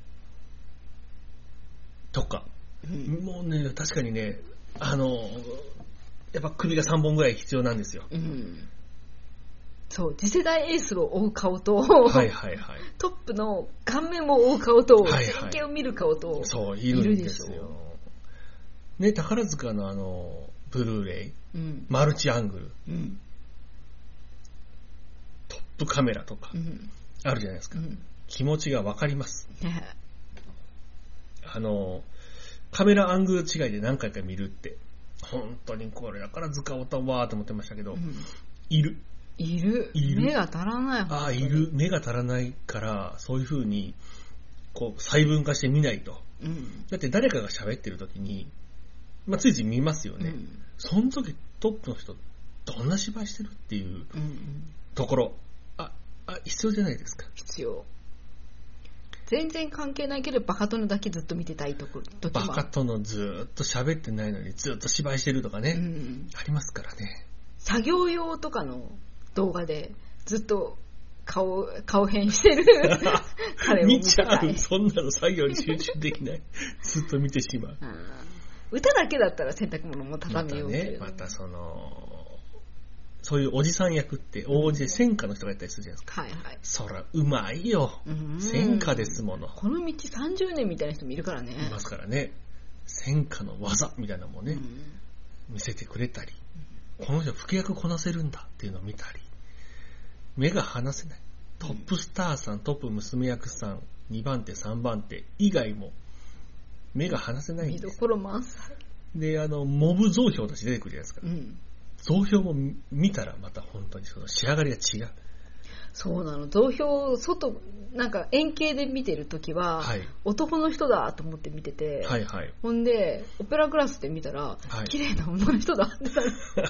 とか、もうね、確かにね、やっぱ首が3本ぐらい必要なんですよ。 そう次世代エースを追う顔と、 はいはいはい、 トップの顔面も追う顔と、整形を見る顔と、 そういるんですよ。ね、宝塚のブルーレイ、うん、マルチアングル、うん、トップカメラとか、うん、あるじゃないですか、うん、気持ちがわかります。カメラアングル違いで何回か見るって本当にこれだから図鑑オタはと思ってましたけど、うん、いる目が足らない。 ああ、いる。目が足らないからそういう風にこう細分化して見ないと、うん、だって誰かが喋ってる時に、まあ、ついつい見ますよね、うん、その時トップの人どんな芝居してるっていうところ、必要じゃないですか。 必要。全然関係ないけどバカ殿だけずっと見てたい時もバカ殿ずっと喋ってないのにずっと芝居してるとかね、うん、ありますからね。 作業用とかの動画でずっと顔変してる彼を見てたい。 見ちゃう。そんなの作業に集中できないずっと見てしまう、 歌だけだったら洗濯物も畳めようけど、 またそういうおじさん役って大おじで戦火の人がやったりするじゃないですか、はいはい、そらうまいよ、戦火ですもの。 この道30年みたいな人もいるからね。 いますからね。戦火の技みたいなのもね、見せてくれたり、この人吹き役こなせるんだっていうのを見たり、目が離せないトップスターさん、トップ娘役さん、2番手3番手以外も目が離せないんです。 見どころ満載で、モブ増票たち出てくるじゃないですか、増票も見たらまた本当にその仕上がりが違う。 そうなの。増票外なんか円形で見てるときは、はい、男の人だと思って見てて、はいはい、ほんでオペラグラスで見たら、はい、綺麗な女の人だってなる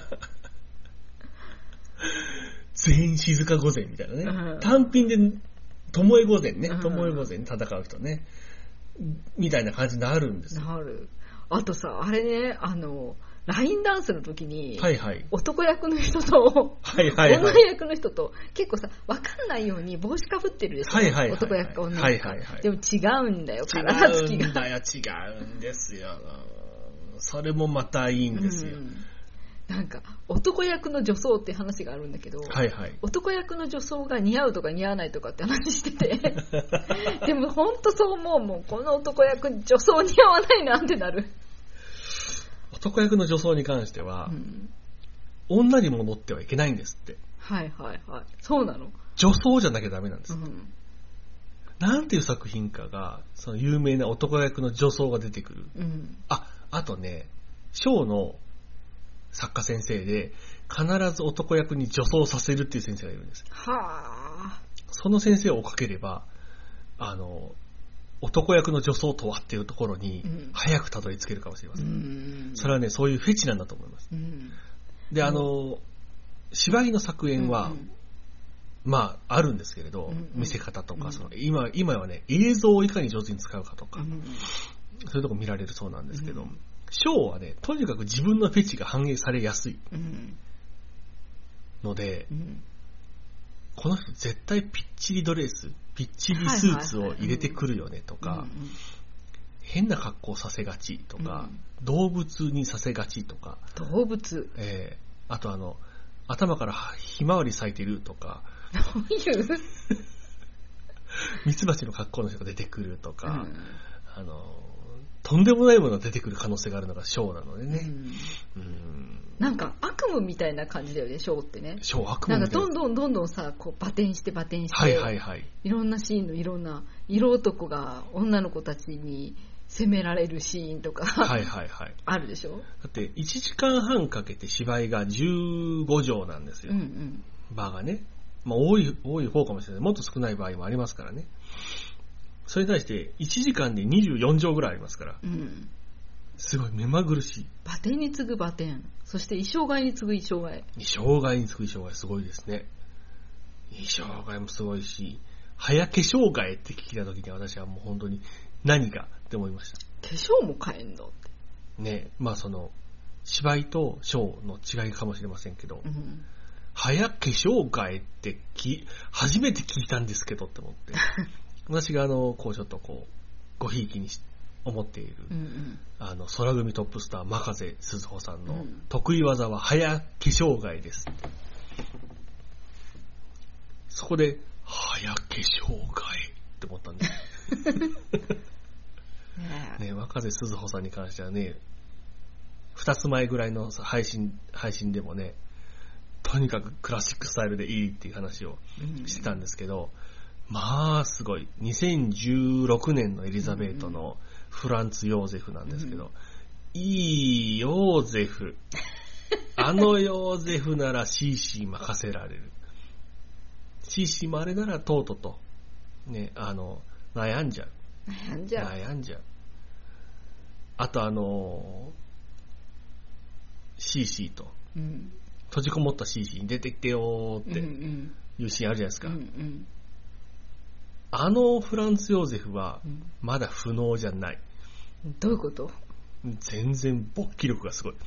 全員静か御前みたいなね、単品で巴御前ね、巴御前に戦う人ねみたいな感じになるんですよ。 なる。あとさ、あれね、ラインダンスの時に、はいはい、男役の人と、はいはいはい、女役の人と結構さ分かんないように帽子かぶってるでしょ、はいはいはいはい、男役か女役か、はいはいはい、でも違うんだよ、体つきが違うんですよ。それもまたいいんですよ、 なんか男役の女装って話があるんだけど、はいはい、男役の女装が似合うとか似合わないとかって話しててでも本当そう思う。もうこの男役女装似合わないなってなる。 男役の女装に関しては、女に戻ってはいけないんですって。 はいはいはい。そうなの。 女装じゃなきゃダメなんです、なんていう作品かがその有名な男役の女装が出てくる、あとね、ショーの作家先生で必ず男役に女装させるっていう先生がいるんです。はあ。その先生を追っかければ男役の女装とはっていうところに早くたどり着けるかもしれません、それはね、そういうフェチなんだと思います、で、芝居の作演は、まああるんですけれど、見せ方とか、今はね、映像をいかに上手に使うかとか、そういうとこ見られるそうなんですけど、ショーはね、とにかく自分のフェチが反映されやすいので、この人絶対ピッチリドレス、ピッチリスーツを入れてくるよねとか、変な格好させがちとか、動物にさせがちとか、 動物、 あと頭からひまわり咲いてるとか、 どういうミツバチの格好の人が出てくるとか、とんでもないものが出てくる可能性があるのがショーなのでね、 なんか悪夢みたいな感じだよね、ショーってね。 ショー悪夢みたいな。 なんかどんどんさ、こうバテンして、はいはいはい、いろんなシーンのいろんな色男が女の子たちに責められるシーンとかはいはい、はい、あるでしょ。 だって1時間半かけて芝居が15畳なんですよ、場がね、まあ、多い方かもしれない。もっと少ない場合もありますからね。それに対して1時間で24畳ぐらいありますから、すごい目まぐるしい。 バテンに次ぐバテン、そして衣装替えに次ぐ衣装替え、 衣装替えに次ぐ衣装替え、すごいですね。衣装替えもすごいし、早化粧替えって聞いた時に私はもう本当に何かって思いました。 化粧も変えんのってね。まあその芝居とショーの違いかもしれませんけど、早化粧替えって初めて聞いたんですけどって思って私がこうちょっとこうごひいきに思っている、空組トップスター真風鈴穂さんの得意技は早化粧替えです。 そこで早化粧会って思ったんですね。若瀬鈴穂さんに関してはね、2つ前ぐらいの配信でもね、とにかくクラシックスタイルでいいっていう話をしてたんですけど、まあすごい2016年のエリザベートのフランツ・ヨーゼフなんですけど、いいヨーゼフ、あのヨーゼフならシーシー任せられる。シーシーもあれならトートとね、悩んじゃう。あとシーシーと、閉じこもったシーシーに出てきてよーっていうシーンあるじゃないですか。フランツ・ヨーゼフはまだ不能じゃない。 どういうこと？ 全然勃起力がすごい。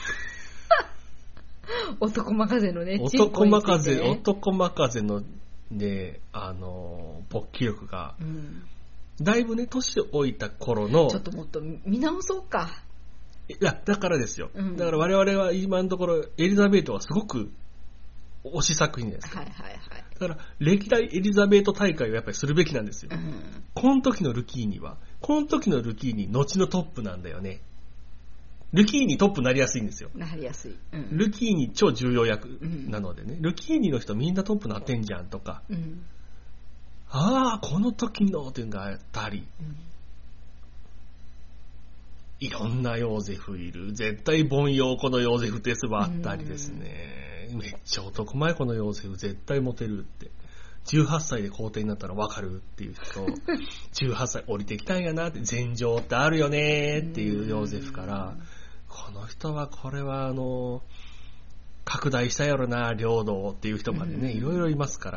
男任せのね、 男任せのね、勃起力が、だいぶね、年老いた頃の。 ちょっともっと見直そうか。 いや、だからですよ。だから我々は今のところ、エリザベートはすごく推し作品です。だから歴代エリザベート大会をやっぱりするべきなんですよ。この時のルキーニは、後のトップなんだよね。ルキーニトップになりやすいんですよ。 なりやすい。 ルキーニ超重要役なのでね、ルキーニの人みんなトップなってんじゃんとか、この時のっていうのがあったり、いろんなヨーゼフいる。絶対凡庸このヨーゼフテスはあったりですね。めっちゃ男前このヨーゼフ絶対モテるって。18歳で皇帝になったら分かるっていう人、18歳降りてきたんやなって、前情ってあるよねっていうヨーゼフから、この人はこれは拡大したやろな領土っていう人までね、いろいろいますから、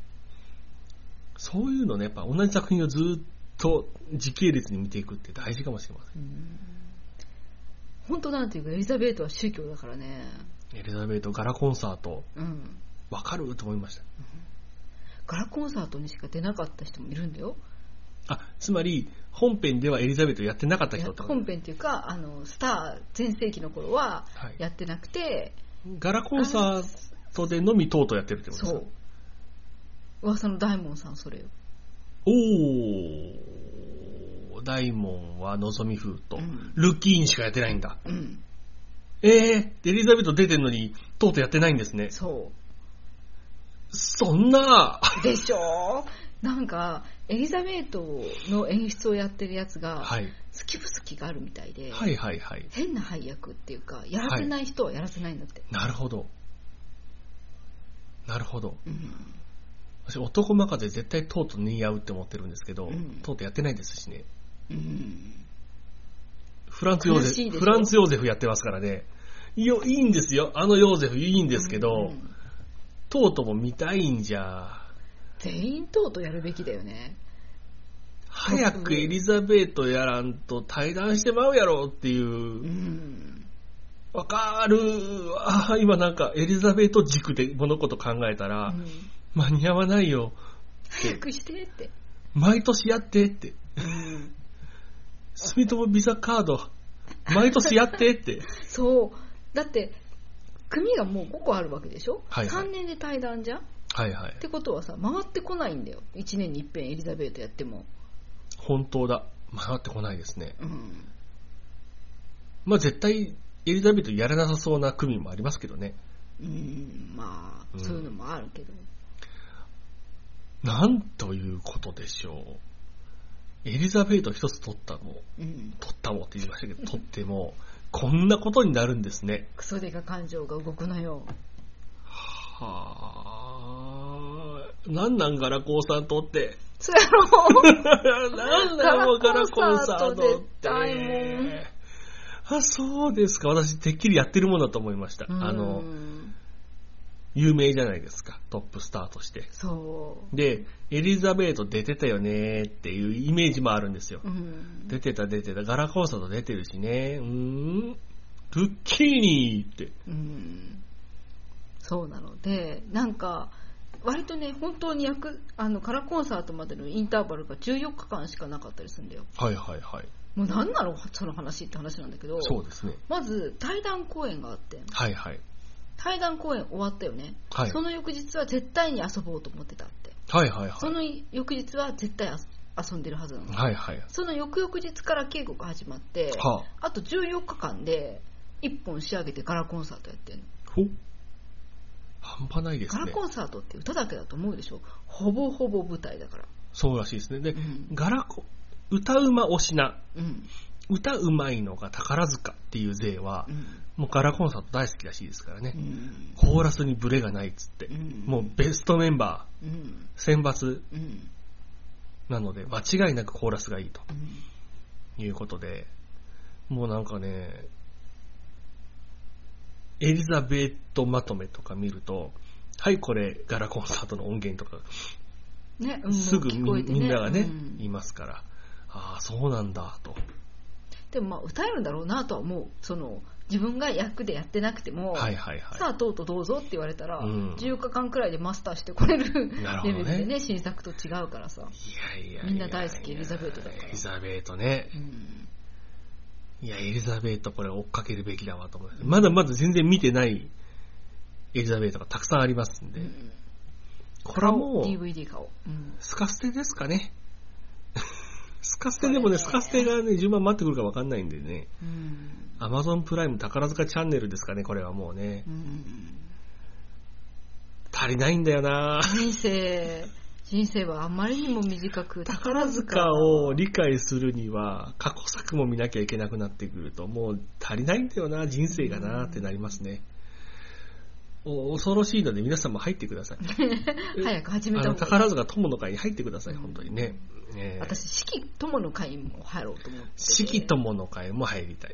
そういうのね、やっぱ同じ作品をずっと時系列に見ていくって大事かもしれません。 本当なんていうか、エリザベートは宗教だからね。 エリザベートガラコンサート、分かると思いました。 ガラコンサートにしか出なかった人もいるんだよ。 つまり本編ではエリザベートやってなかった人って本編っていうかスター全盛期の頃はやってなくて、 ガラコンサートでのみとうとうやってるってことですか？そう。 噂の大門さんそれよ。 大門はのぞみ風と、ルッキーにしかやってないんだ。エリザベート出てんのにとうとうやってないんですね。そんなでしょ。なんかエリザベートの演出をやってるやつが、好き不好きがあるみたいで、変な配役っていうか、やらせない人はやらせないんだって。 なるほど。私男任せ絶対とうとう似合うって思ってるんですけど、とうとうやってないですしね。フランツ・ヨーゼフやってますからね。いいんですよ、ヨーゼフいいんですけど、とうとうも見たいんじゃ。 全員とうとうやるべきだよね。 早くエリザベートやらんと対談してまうやろっていう。わかる。今なんかエリザベート軸で物事考えたら、間に合わないよ。 早くしてって。 毎年やってって。住友ビザカード、毎年やってって。 そう。だって、組がもう5個あるわけでしょ、3年で対談じゃん、ってことはさ、回ってこないんだよ。1年に一遍エリザベートやっても。 本当だ。回ってこないですね。絶対エリザベートやらなさそうな組もありますけどね。 そういうのもあるけど。 なんということでしょう。エリザベート一つ取ったもって言いましたけど、取ってもこんなことになるんですね。 クソデカ感情が動くのよ。 なんなんガラコンサートって。 そうやろ。 なんなのガラコンサートって。そうですか。私てっきりやってるものだと思いました。有名じゃないですか、トップスターとして。でエリザベート出てたよねっていうイメージもあるんですよ。出てたガラコンサート出てるしね。ルッキーニーって。 そうなので、なんか割とね、本当にカラコンサートまでのインターバルが14日間しかなかったりするんだよ。もう何なのその話って話なんだけど。 そうですね。 まず対談公演があって、 対談公演終わったよね、はい、その翌日は絶対に遊ぼうと思ってたって、 はいはいはい、 その翌日は絶対遊んでるはずなの、 はいはい、 その翌々日から稽古が始まって、はあ、あと14日間で1本仕上げてガラコンサートやってるの。 ほ半端ないですね。 ガラコンサートって歌だけだと思うでしょ。ほぼほぼ舞台だから。 そうらしいですね。で、歌うま推しな、歌うまいのが宝塚っていう勢は、もうガラコンサート大好きらしいですからね、コーラスにブレがないっつって、もうベストメンバー、選抜、なので間違いなくコーラスがいいと、いうことで、もうなんかね、エリザベートまとめとか見ると、はいこれガラコンサートの音源とか、ね、すぐみんながね、言いますから、ああそうなんだと。 でもまあ歌えるんだろうなとは思う。その自分が役でやってなくても、はいはいはい、さあとうとうどうぞって言われたら、14日間くらいでマスターしてこれるレベルでね、新作と違うからさ。いやみんな大好きエリザベートだから。 エリザベートね、いやエリザベートこれ追っかけるべきだわと思う、まだまだ全然見てないエリザベートがたくさんありますんで、これはもう DVD 買おう、 スカステですかね。スカステでもね、スカステがね順番待ってくるか分かんないんでね、Amazon プライム宝塚チャンネルですかね、これはもうね、足りないんだよな。 人生はあまりにも短く、 宝塚を理解するには過去作も見なきゃいけなくなってくると、もう足りないんだよな、人生がなってなりますね。恐ろしいので皆さんも入ってください。 早く始めた方がいい。 宝塚友の会に入ってください、本当にね。 私四季友の会も入ろうと思って。 四季友の会も入りたい。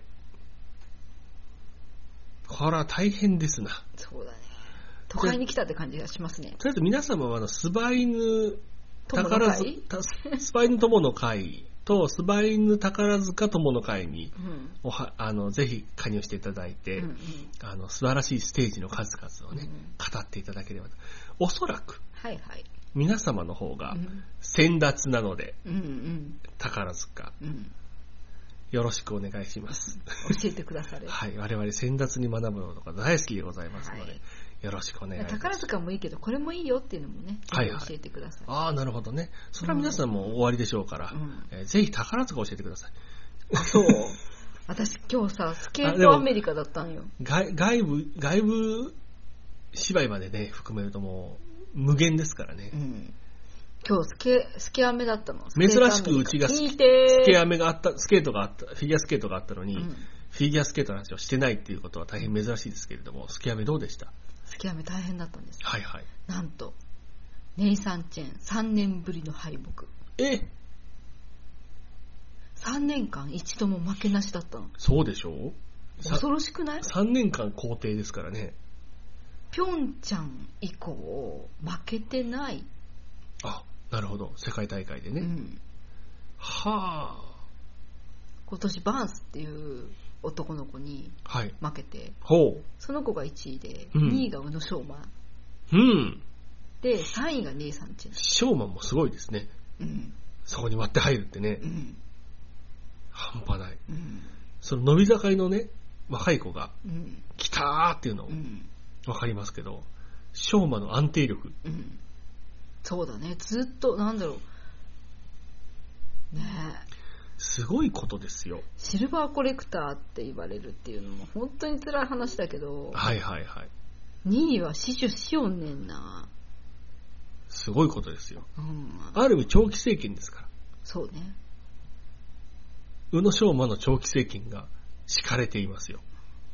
これは大変ですな。 そうだね。都会に来たって感じがしますね。 とりあえず皆様はスバイヌ宝塚、スバイヌ友の会とスバイヌ宝塚友の会に、ぜひ加入していただいて、素晴らしいステージの数々をね、語っていただければと。おそらく、皆様の方が先達なので、宝塚、よろしくお願いします。 教えてくださる。 はい、我々先達に学ぶのとか大好きでございますので、よろしくお願いします。 宝塚もいいけどこれもいいよっていうのもね、教えてください。 ああ、なるほどね。それは皆さんも終わりでしょうから、ぜひ宝塚教えてください。 そう。私今日さ、スケートアメリカだったんよ。 外部芝居までね含めるともう無限ですからね。 今日スケアメだったの。 珍しくうちがスケアメがあった、スケートがあった、フィギュアスケートがあったのに、フィギュアスケートの話をしてないっていうことは大変珍しいですけれども、スケアメどうでした？ スケアメ大変だったんです。 はいはい。 なんとネイサン・チェン3年ぶりの敗北。3年間一度も負けなしだったの。 そうでしょう。 恐ろしくない ？3年間皇帝ですからね。 ピョンチャン以降負けてない。 あ、なるほど、世界大会でね、はあ。 今年バーンスっていう男の子に負けて、その子が1位で、2位が宇野昌磨、で3位がネイサン・チェン。 昌磨もすごいですね、そこに割って入るってね、半端ない、その伸び盛りのね若い子が、来たーっていうの分かりますけど、昌磨の安定力、 そうだね、ずっとなんだろうね、 すごいことですよ。 シルバーコレクターって言われるっていうのも本当に辛い話だけど、2位は死守しよんねんな。 すごいことですよ、ある意味長期政権ですから。 そうね、 宇野昌磨の長期政権が敷かれていますよ。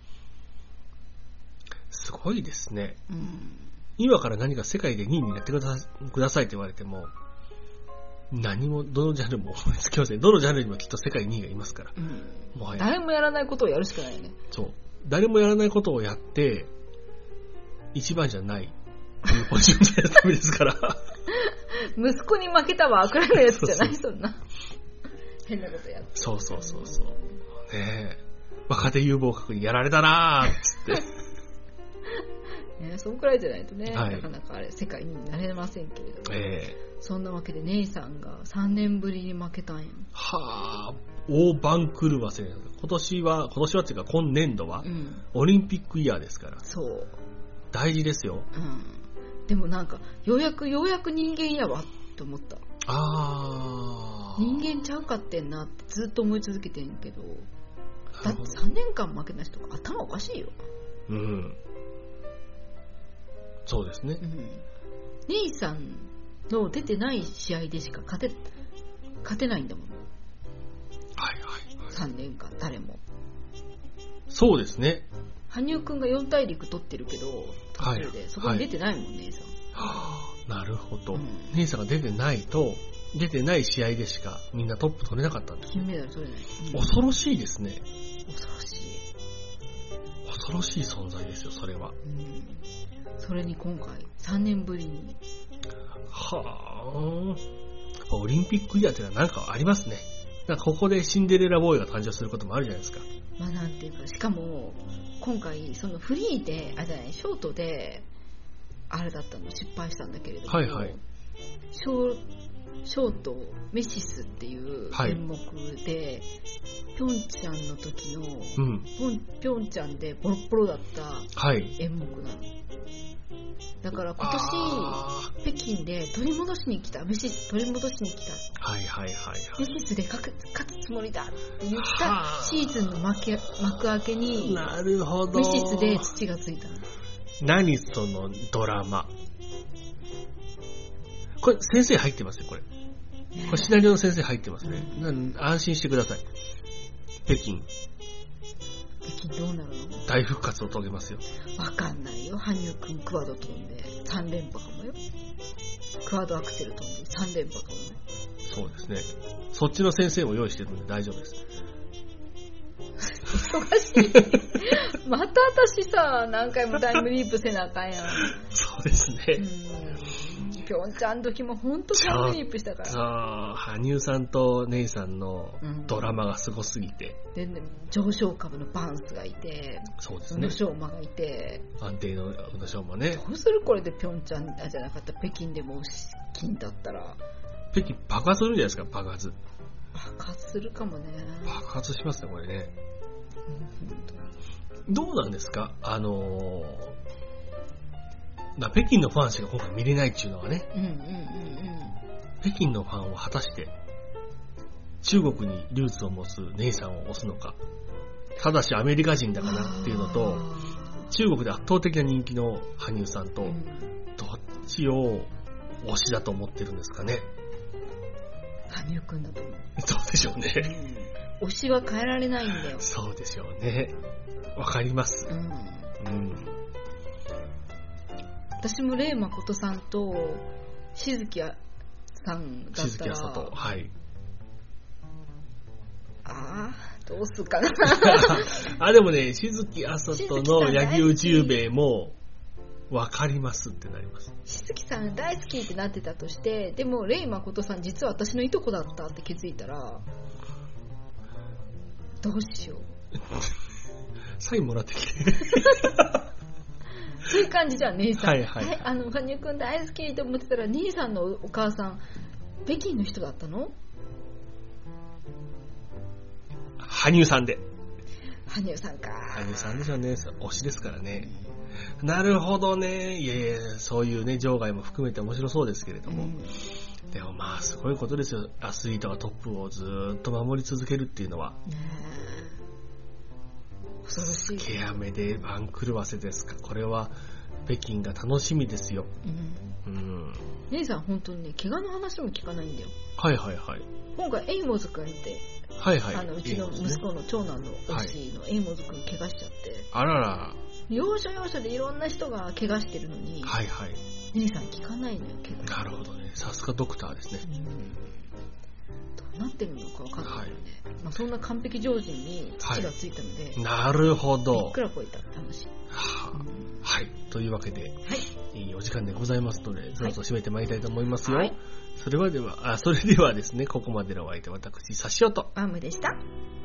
すごいですね、今から何か世界で2位になってくださいって言われても何も、どのジャンルも思いつきません。どのジャンルにもきっと世界2位がいますから、 もはや誰もやらないことをやるしかないよね。 そう、誰もやらないことをやって一番じゃないというポジションじゃダメですから息子に負けたわくらいのやつじゃないそんな変なことやって。 そうねえ、若手有望格にやられたなーっつってそんくらいじゃないとね、なかなかあれ世界になれませんけれども、そんなわけでネイさんが3年ぶりに負けたんや。 はあ、大番狂わせ。今年はっていうか今年度は、オリンピックイヤーですから。 そう。 大事ですよ。 でもなんかようやく人間やわって思った。人間ちゃうかってんなってずっと思い続けてんけど、だって3年間負けない人が頭おかしいよ。 そうですね。 ネイさんの出てない試合でしか勝てないんだもん。3年間誰も。 そうですね。 羽生くんが4大陸取ってるけど、途中でそこに出てないもん、ネイさん。 なるほど。ネイさんが出てない試合でしかみんなトップ取れなかったんです。 金メダル取れない。 恐ろしいですね。 恐ろしい存在ですよ、それは。 それに今回3年ぶりに。 オリンピックイヤーってのはなんかありますね。なんかここでシンデレラボーイが誕生することもあるじゃないですか。 なんていうか、しかも今回そのフリーでショートであれだったの失敗したんだけれども、ショートメシスっていう演目で、ピョンチャンの時の、ピョンチャンでボロッボロだった演目なの。だから今年北京で取り戻しに来たメシス取り戻しに来た、メシスで勝つつもりだって言ったシーズンの幕開けに、 なるほど、 メシスで土がついたの。 何そのドラマ。これ先生入ってますよ、これシナリオの先生入ってますね。安心してください。北京どうなるの？ 大復活を遂げますよ。 わかんないよ。羽生くんクワド飛んで3連覇かもよ。クワドアクセル飛んで3連覇かもね。 そうですね。そっちの先生も用意してるんで大丈夫です。 忙しい。また私さ、何回もタイムリープせなあかんやん。 そうですね。 ピョンチャン時も本当タイムリープしたから。 羽生さんとネイさんのドラマがすごすぎて。 で上昇株のバンスがいて、 そうですね。 宇野昌磨がいて。 安定の宇野昌磨ね。 どうするこれでピョンチャンじゃなかった北京でも金だったら。 北京爆発するんじゃないですか、爆発。 爆発するかもね。 爆発しますね、これね。どうなんですか？北京のファンしか今回見れないっていうのはね、北京のファンは果たして中国にルーツを持つネイさんを推すのか、ただしアメリカ人だからっていうのと、中国で圧倒的な人気の羽生さんと、どっちを推しだと思ってるんですかね。 羽生くんだと思う。 どうでしょうね。 推しは変えられないんだよ。 そうでしょうね。わかります。 私もレイマコトさんと静木さんだったら、 静木あさと、はい。 どうするかな。 でもね、静木あさとの柳生十兵衛もわかりますってなります。 静木さん大好きってなってたとして、でもレイマコトさん実は私のいとこだったって気づいたら、どうしよう。 サインもらってきて。 そういう感じじゃん、姉さん。 羽生くん大好きと思ってたら、姉さんのお母さん、北京の人だったの？ 羽生さんで。 羽生さんか。 羽生さんでしょうね。推しですからね。なるほどね。いやそういうね、場外も含めて面白そうですけれども。でもすごいことですよ。アスリートがトップをずっと守り続けるっていうのは。 恐ろしい。 ケア目で番狂わせですか。これは北京が楽しみですよ。姉さん本当にね、怪我の話も聞かないんだよ。今回エイモズ君って、うちの息子の長男の推しのエイモズ君怪我しちゃって。 あらら。 要所要所でいろんな人が怪我してるのに、姉さん聞かないのよ、怪我。 なるほどね。さすがドクターですね。 どうなってるのか分かんないよね。そんな完璧常人に土がついたので、 なるほど。 びっくらこいたって話。 というわけで、いいお時間でございますので、そろそろ締めてまいりたいと思いますよ。それではですね、ここまでのお相手、私、サシオとアムでした。